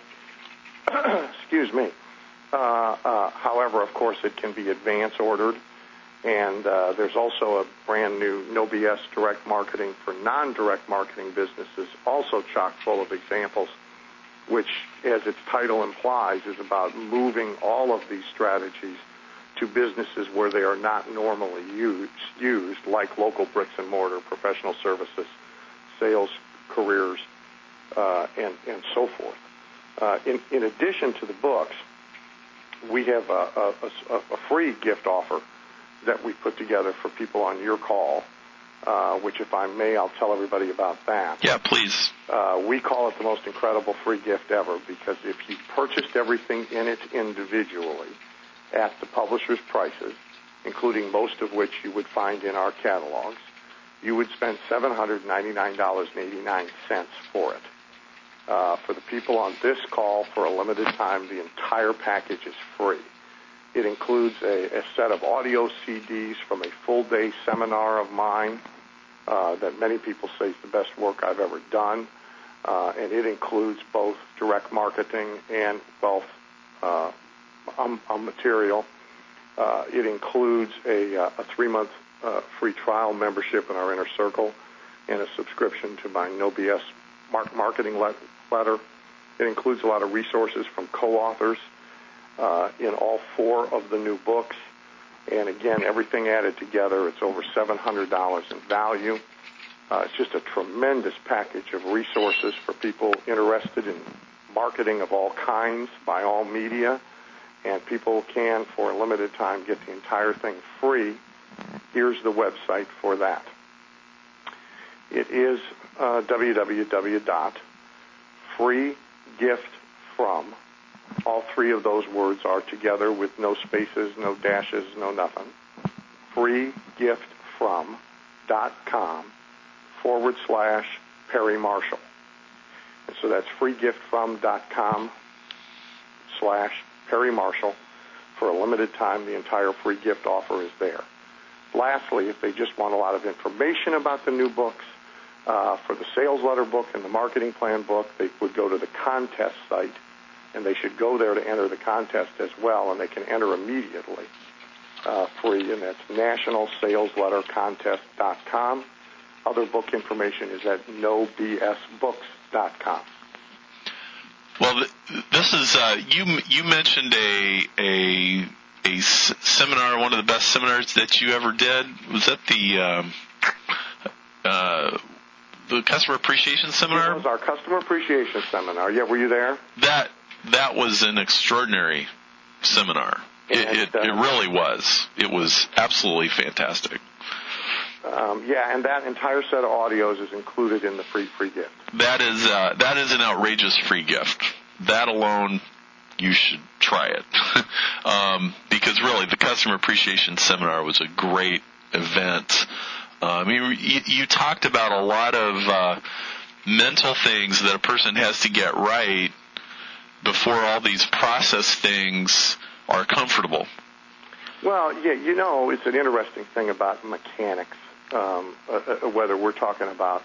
Excuse me. Uh, uh, however, of course, it can be advance ordered, and uh, there's also a brand new No B S Direct Marketing for non-direct marketing businesses, also chock full of examples, which, as its title implies, is about moving all of these strategies to businesses where they are not normally used, used like local bricks and mortar, professional services, sales, careers, uh, and, and so forth. Uh, in, in addition to the books, we have a, a, a free gift offer that we put together for people on your call, uh, which, if I may, I'll tell everybody about that. Yeah, please. Uh, we call it the most incredible free gift ever, because if you purchased everything in it individually at the publisher's prices, including most of which you would find in our catalogs, you would spend seven hundred ninety-nine dollars and eighty-nine cents for it. Uh, for the people on this call, for a limited time, the entire package is free. It includes a, a set of audio C Ds from a full-day seminar of mine uh, that many people say is the best work I've ever done, uh, and it includes both direct marketing and wealth uh, um, um material. Uh, it includes a, uh, a three-month uh, free trial membership in our Inner Circle and a subscription to my No B S marketing letter. letter. It includes a lot of resources from co-authors uh, in all four of the new books. And again, everything added together, it's over seven hundred dollars in value. Uh, it's just a tremendous package of resources for people interested in marketing of all kinds by all media. And people can, for a limited time, get the entire thing free. Here's the website for that. It is uh, w w w dot free gift from, all three of those words are together with no spaces, no dashes, no nothing, free gift from dot com forward slash Perry Marshall. And so that's free gift from dot com slash Perry Marshall. For a limited time, the entire free gift offer is there. Lastly, if they just want a lot of information about the new books, Uh, for the sales letter book and the marketing plan book, they would go to the contest site, and they should go there to enter the contest as well, and they can enter immediately uh, free, and that's national sales letter contest dot com. Other book information is at no b s books dot com. Well, this is uh, you. You mentioned a a a seminar, one of the best seminars that you ever did. Was that the um, uh, the customer appreciation seminar? It was our customer appreciation seminar. Yeah, were you there? That that was an extraordinary seminar. It, and, it, uh, it really was. It was absolutely fantastic. Um, yeah, and that entire set of audios is included in the free free gift. That is uh, that is an outrageous free gift. That alone, you should try it. um, because really, the customer appreciation seminar was a great event. Uh, I mean, you, you talked about a lot of uh, mental things that a person has to get right before all these process things are comfortable. Well, yeah, you know, it's an interesting thing about mechanics, um, uh, whether we're talking about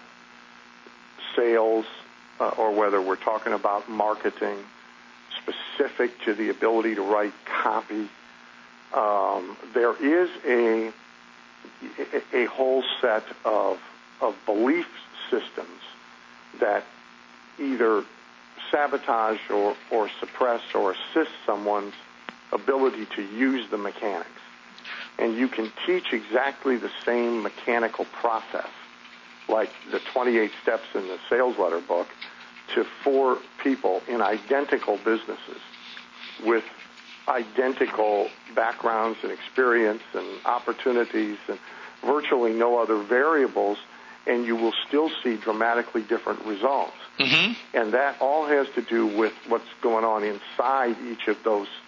sales uh, or whether we're talking about marketing specific to the ability to write copy. Um, there is a a whole set of of belief systems that either sabotage or, or suppress or assist someone's ability to use the mechanics. And you can teach exactly the same mechanical process, like the twenty-eight steps in the sales letter book, to four people in identical businesses with identical backgrounds and experience and opportunities and virtually no other variables, and you will still see dramatically different results. Mm-hmm. And that all has to do with what's going on inside each of those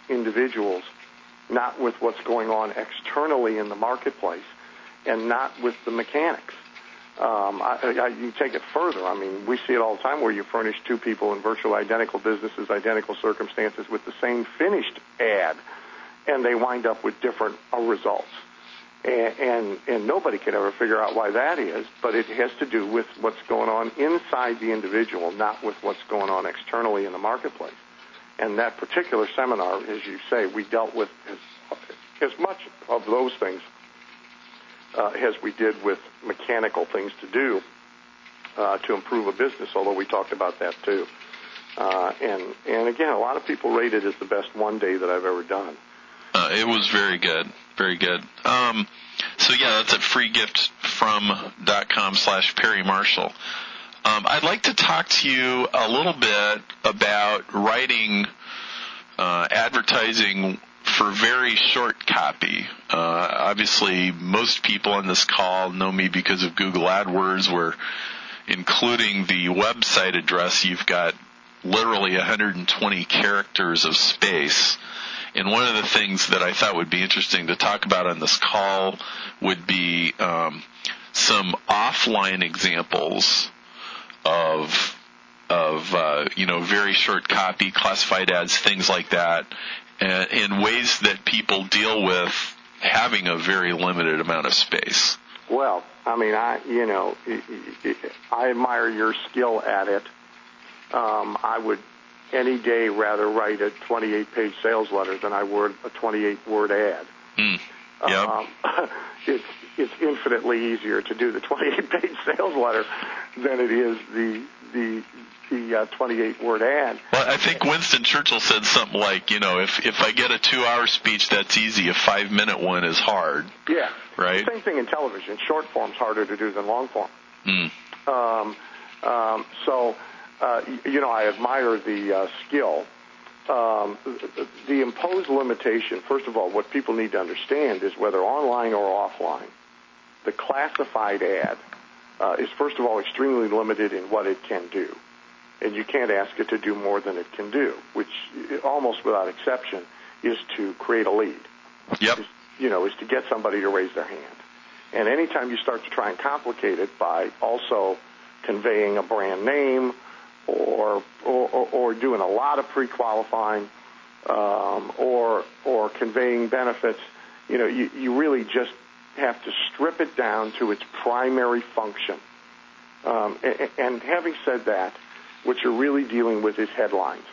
individuals, not with what's going on externally in the marketplace, and not with the mechanics. Um, I, I, you take it further. I mean, we see it all the time where you furnish two people in virtually identical businesses, identical circumstances with the same finished ad, and they wind up with different uh, results. And, and, and nobody can ever figure out why that is, but it has to do with what's going on inside the individual, not with what's going on externally in the marketplace. And that particular seminar, as you say, we dealt with as, as much of those things uh, as we did with mechanical things to do uh, to improve a business, although we talked about that too. Uh, and, and again, a lot of people rate it as the best one day that I've ever done. Uh, it was very good, very good. Um, so yeah, that's at freegiftfrom.com slash Perry Marshall. Um, I'd like to talk to you a little bit about writing uh, advertising for very short copy. Uh, obviously, most people on this call know me because of Google AdWords, where including the website address, you've got literally one hundred twenty characters of space. And one of the things that I thought would be interesting to talk about on this call would be um, some offline examples of of uh, you know very short copy, classified ads, things like that, and in ways that people deal with having a very limited amount of space. Well, I mean, I you know I admire your skill at it. Um, I would any day rather write a twenty-eight page sales letter than I would a twenty-eight word ad. Mm. Yep. Um, it's it's infinitely easier to do the twenty-eight page sales letter than it is the the the uh, twenty-eight word ad. Well, I think Winston Churchill said something like, you know, if if I get a two hour speech, that's easy. A five minute one is hard. Yeah. Right. Same thing in television. Short form's harder to do than long form. Mm. Um, um, so. Uh, you know, I admire the uh, skill. Um, the imposed limitation, first of all, what people need to understand is whether online or offline, the classified ad uh, is, first of all, extremely limited in what it can do. And you can't ask it to do more than it can do, which almost without exception is to create a lead. Yep. Is, you know, is to get somebody to raise their hand. And anytime you start to try and complicate it by also conveying a brand name, Or, or or doing a lot of pre-qualifying, um, or or conveying benefits, you know, you, you really just have to strip it down to its primary function. Um, and, and having said that, what you're really dealing with is headlines.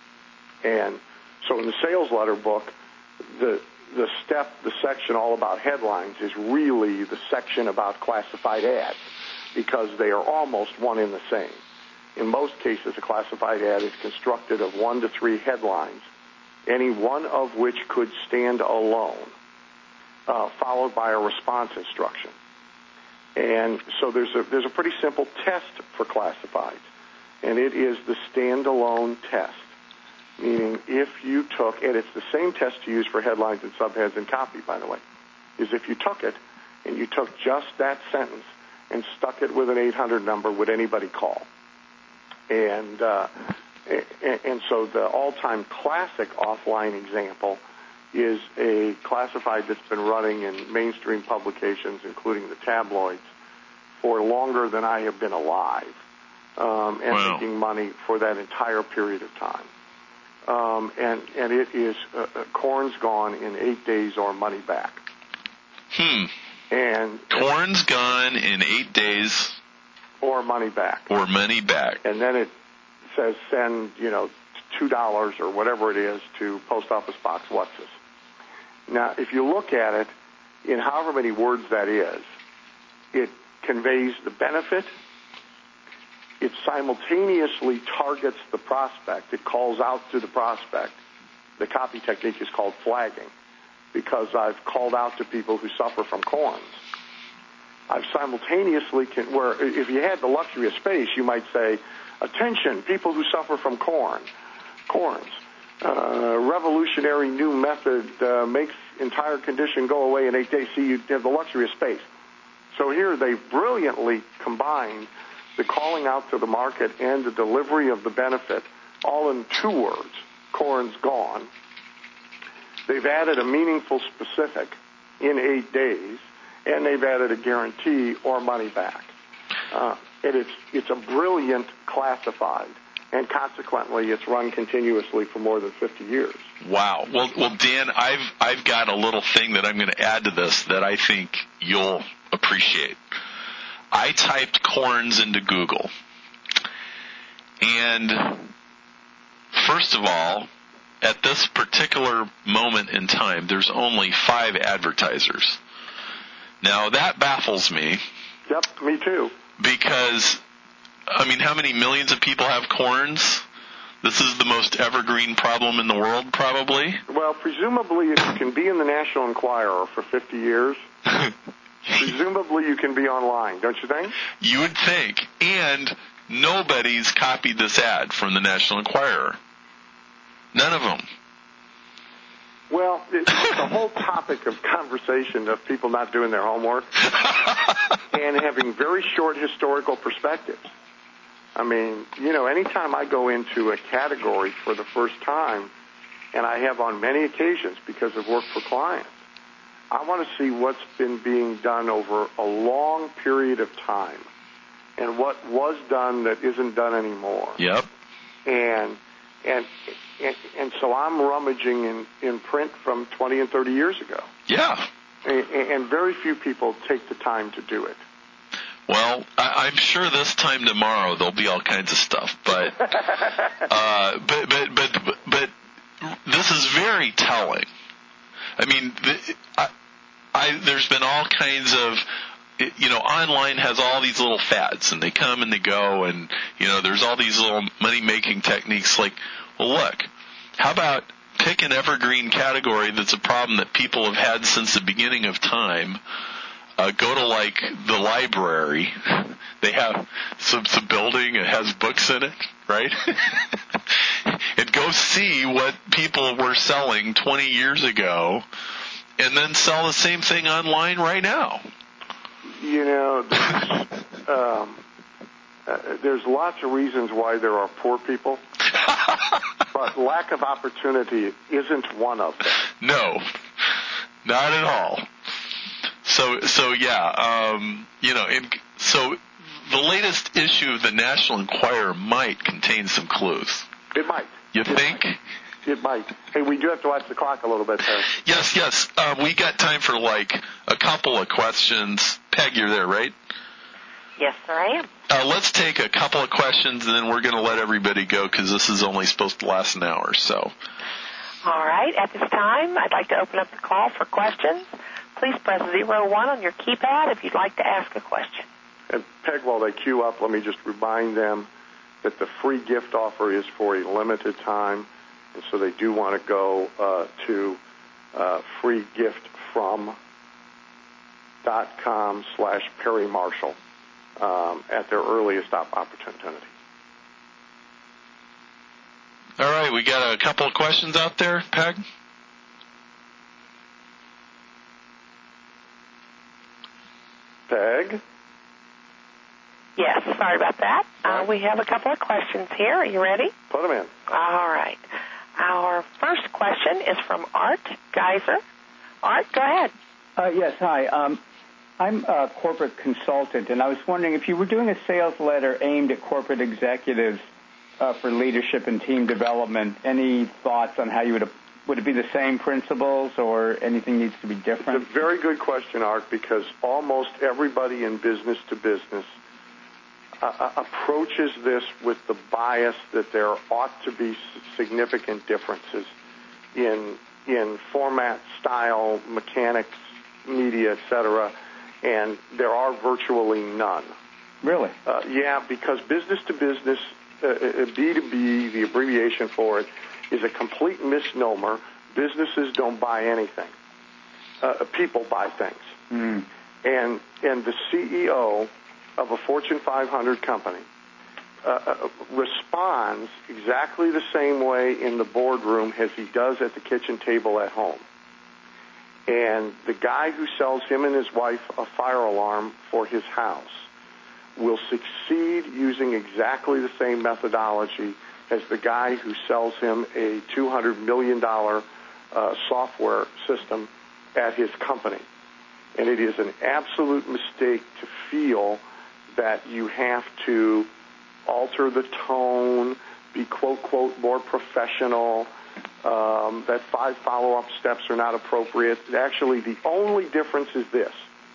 And so in the sales letter book, the the step, the section all about headlines is really the section about classified ads, because they are almost one in the same. In most cases, a classified ad is constructed of one to three headlines, any one of which could stand alone, uh, followed by a response instruction. And so there's a, there's a pretty simple test for classifieds, and it is the standalone test, meaning if you took, and it's the same test you use for headlines and subheads and copy, by the way, is if you took it and you took just that sentence and stuck it with an eight hundred number, would anybody call? And, uh, and and so the all-time classic offline example is a classified that's been running in mainstream publications, including the tabloids, for longer than I have been alive, um, and wow. making money for that entire period of time. Um, and and it is uh, corn's gone in eight days or money back. Hmm. And corn's gone in eight days. Or money back. Or money back. And then it says send, you know, two dollars or whatever it is to Post Office Box What's This. Now, if you look at it in however many words that is, it conveys the benefit. It simultaneously targets the prospect. It calls out to the prospect. The copy technique is called flagging, because I've called out to people who suffer from corns. I've simultaneously, can, where if you had the luxury of space, you might say, attention, people who suffer from corn, corns. Uh, revolutionary new method uh, makes entire condition go away in eight days. See, you have the luxury of space. So here they brilliantly combined the calling out to the market and the delivery of the benefit all in two words, corn's gone. They've added a meaningful specific in eight days, and they've added a guarantee or money back. Uh, and it's, it's a brilliant classified, and consequently it's run continuously for more than fifty years. Wow. Well, well, Dan, I've I've got a little thing that I'm going to add to this that I think you'll appreciate. I typed corns into Google, and first of all, at this particular moment in time, there's only five advertisers. Now, that baffles me. Yep, me too. Because, I mean, how many millions of people have corns? This is the most evergreen problem in the world, probably. Well, presumably, if you can be in the National Enquirer for fifty years, presumably you can be online, don't you think? You would think. And nobody's copied this ad from the National Enquirer. None of them. Well, it's the whole topic of conversation of people not doing their homework and having very short historical perspectives. I mean, you know, anytime I go into a category for the first time, and I have on many occasions because I've worked for clients, I want to see what's been being done over a long period of time and what was done that isn't done anymore. Yep. And and and, and so I'm rummaging in, in print from twenty and thirty years ago. Yeah. And, and very few people take the time to do it. Well, I, I'm sure this time tomorrow there'll be all kinds of stuff, but uh, but, but but but this is very telling. I mean, the, I, I, there's been all kinds of, you know, online has all these little fads, and they come and they go, and you know, there's all these little money-making techniques. Like, well, look, how about pick an evergreen category that's a problem that people have had since the beginning of time. Uh, go to, like, the library. They have some, some building. It has books in it, right? And go see what people were selling twenty years ago and then sell the same thing online right now. You know, um, uh, there's lots of reasons why there are poor people, but lack of opportunity isn't one of them. No, not at all. So, so yeah, um, you know, and so the latest issue of the National Enquirer might contain some clues. It might. You it think? Might. It might. Hey, we do have to watch the clock a little bit, though. Yes, yes. Uh, we got time for like a couple of questions. Peg, you're there, right? Yes, sir, I am. Uh, let's take a couple of questions, and then we're going to let everybody go because this is only supposed to last an hour. So. All right. At this time, I'd like to open up the call for questions. Please press zero one on your keypad if you'd like to ask a question. And Peg, while they queue up, let me just remind them that the free gift offer is for a limited time, and so they do want to go uh, to uh, freegiftfrom dot com slash Perry Marshall um, at their earliest opportunity. All right, we got a couple of questions out there, Peg. Peg? Yes, sorry about that. Uh, we have a couple of questions here. Are you ready? Put them in. All right. Our first question is from Art Geiser. Art, go ahead. Uh, yes, hi. Um, I'm a corporate consultant, and I was wondering if you were doing a sales letter aimed at corporate executives uh, for leadership and team development, any thoughts on how you would Would it be the same principles or anything needs to be different? It's a very good question, Art, because almost everybody in business to business uh, approaches this with the bias that there ought to be significant differences in in format, style, mechanics, media, et cetera, and there are virtually none. Really? Uh, yeah, because business to business, uh, B two B, the abbreviation for it, is a complete misnomer. Businesses don't buy anything. Uh, people buy things. Mm. And and the C E O of a Fortune five hundred company uh, responds exactly the same way in the boardroom as he does at the kitchen table at home. And the guy who sells him and his wife a fire alarm for his house will succeed using exactly the same methodology as the guy who sells him a two hundred million dollars uh, software system at his company. And it is an absolute mistake to feel that you have to alter the tone, be, quote, quote, more professional, um, that five follow-up steps are not appropriate. Actually, the only difference is this.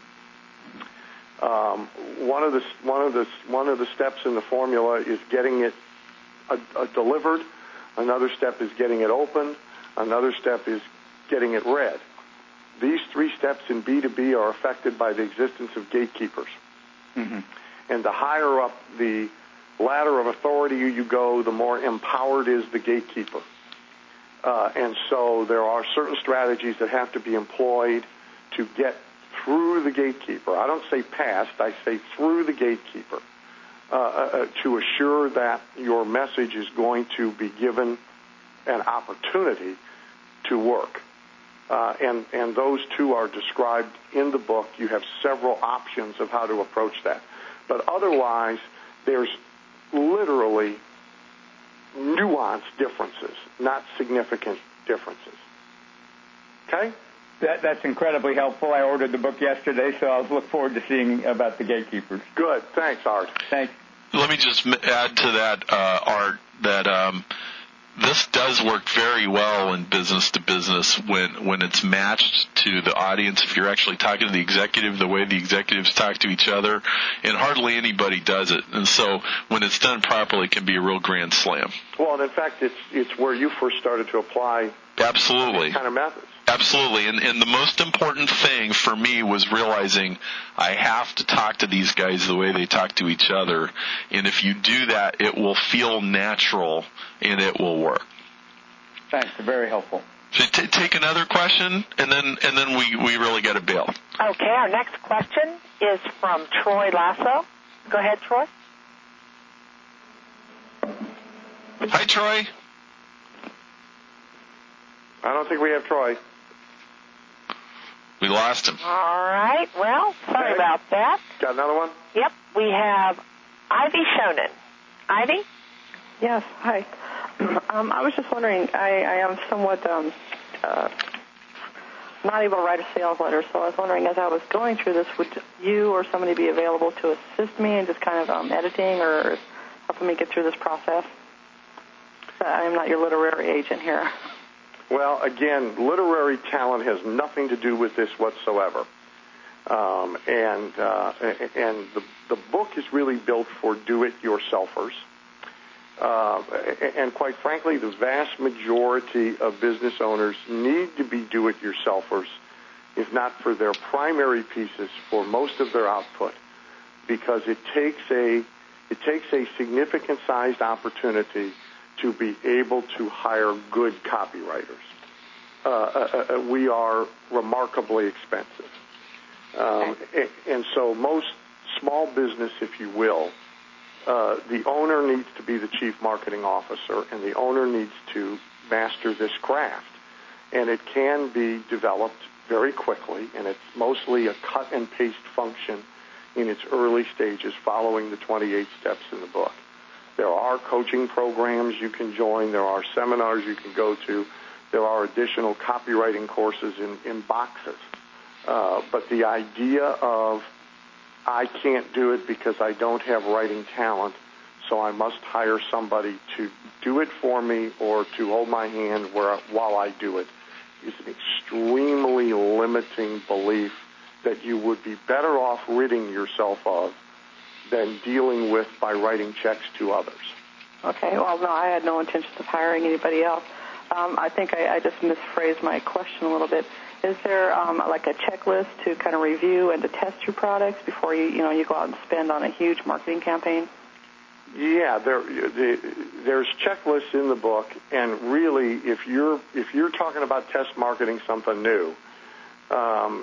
Um, one of the one of the one of the steps in the formula is getting it uh, uh, delivered. Another step is getting it opened. Another step is getting it read. These three steps in B two B are affected by the existence of gatekeepers. Mm-hmm. And the higher up the ladder of authority you go, the more empowered is the gatekeeper. Uh, and so there are certain strategies that have to be employed to get through the gatekeeper. I don't say past, I say through the gatekeeper, uh, uh, to assure that your message is going to be given an opportunity to work. Uh, and, and those two are described in the book. You have several options of how to approach that. But otherwise, there's literally nuanced differences, not significant differences. Okay? That, that's incredibly helpful. I ordered the book yesterday, so I'll look forward to seeing about the gatekeepers. Good. Thanks, Art. Thanks. Let me just add to that, uh, Art, that um, this does work very well in business to business when, when it's matched to the audience. If you're actually talking to the executive the way the executives talk to each other, and hardly anybody does it. And so when it's done properly, it can be a real grand slam. Well, and in fact, it's it's where you first started to apply Absolutely. these kind of methods. Absolutely. And, and the most important thing for me was realizing I have to talk to these guys the way they talk to each other. And if you do that, it will feel natural and it will work. Thanks. Very helpful. So t- take another question, and then and then we, we really got to bail. Okay, our next question is from Troy Lasso. Go ahead, Troy. Hi, Troy. I don't think we have Troy. We lost him. All right. Well, sorry Okay. about that. Got another one? Yep. We have Ivy Shonen. Ivy? Yes. Hi. Um, I was just wondering, I, I am somewhat um, uh, not able to write a sales letter, so I was wondering, as I was going through this, would you or somebody be available to assist me in just kind of um, editing or helping me get through this process? I am not your literary agent here. Well, again, literary talent has nothing to do with this whatsoever. Um, and uh, and the, the book is really built for do-it-yourselfers. Uh, and quite frankly, the vast majority of business owners need to be do-it-yourselfers, if not for their primary pieces, for most of their output, because it takes a it takes a significant-sized opportunity to be able to hire good copywriters. Uh, uh, uh, we are remarkably expensive. Um, and, and so most small business, if you will, uh, the owner needs to be the chief marketing officer, and the owner needs to master this craft. And it can be developed very quickly, and it's mostly a cut and paste function in its early stages following the twenty-eight steps in the book. There are coaching programs you can join. There are seminars you can go to. There are additional copywriting courses in, in boxes. Uh, but the idea of, I can't do it because I don't have writing talent, so I must hire somebody to do it for me or to hold my hand where, while I do it, is an extremely limiting belief that you would be better off ridding yourself of than dealing with by writing checks to others. Okay. Well, no, I had no intention of hiring anybody else. Um, I think I, I just misphrased my question a little bit. Is there um, like a checklist to kind of review and to test your products before you, you know, you go out and spend on a huge marketing campaign? Yeah, there, the, there's checklists in the book, and really, if you're if you're talking about test marketing something new, um,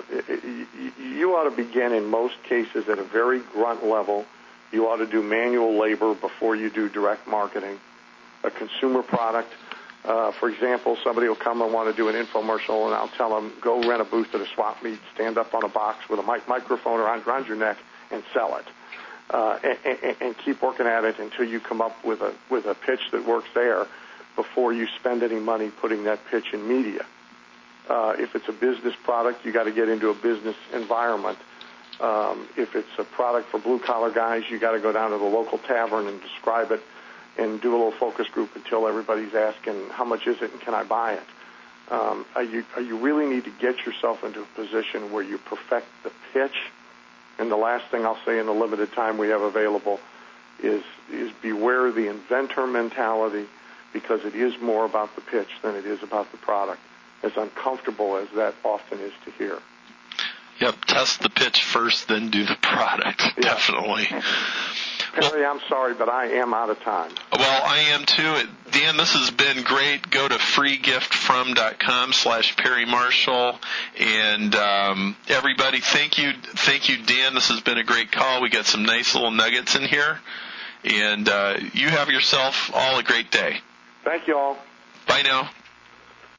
you ought to begin in most cases at a very grunt level. You ought to do manual labor before you do direct marketing. A consumer product, uh, for example, somebody will come and want to do an infomercial, and I'll tell them, go rent a booth at a swap meet, stand up on a box with a mic- microphone around, around your neck, and sell it. Uh, and, and, and keep working at it until you come up with a with a pitch that works there before you spend any money putting that pitch in media. Uh, if it's a business product, you got to get into a business environment. Um, if it's a product for blue-collar guys, you got to go down to the local tavern and describe it and do a little focus group until everybody's asking, how much is it and can I buy it? Um, are you, are you really need to get yourself into a position where you perfect the pitch. And the last thing I'll say in the limited time we have available is, is beware the inventor mentality, because it is more about the pitch than it is about the product, as uncomfortable as that often is to hear. Yep, test the pitch first, then do the product. Yeah. Definitely. Perry, I'm sorry, but I am out of time. Well, I am too. Dan, this has been great. Go to freegiftfrom.com slash Perry Marshall. And um, everybody, thank you. Thank you, Dan. This has been a great call. We got some nice little nuggets in here. And uh, you have yourself all a great day. Thank you all. Bye now.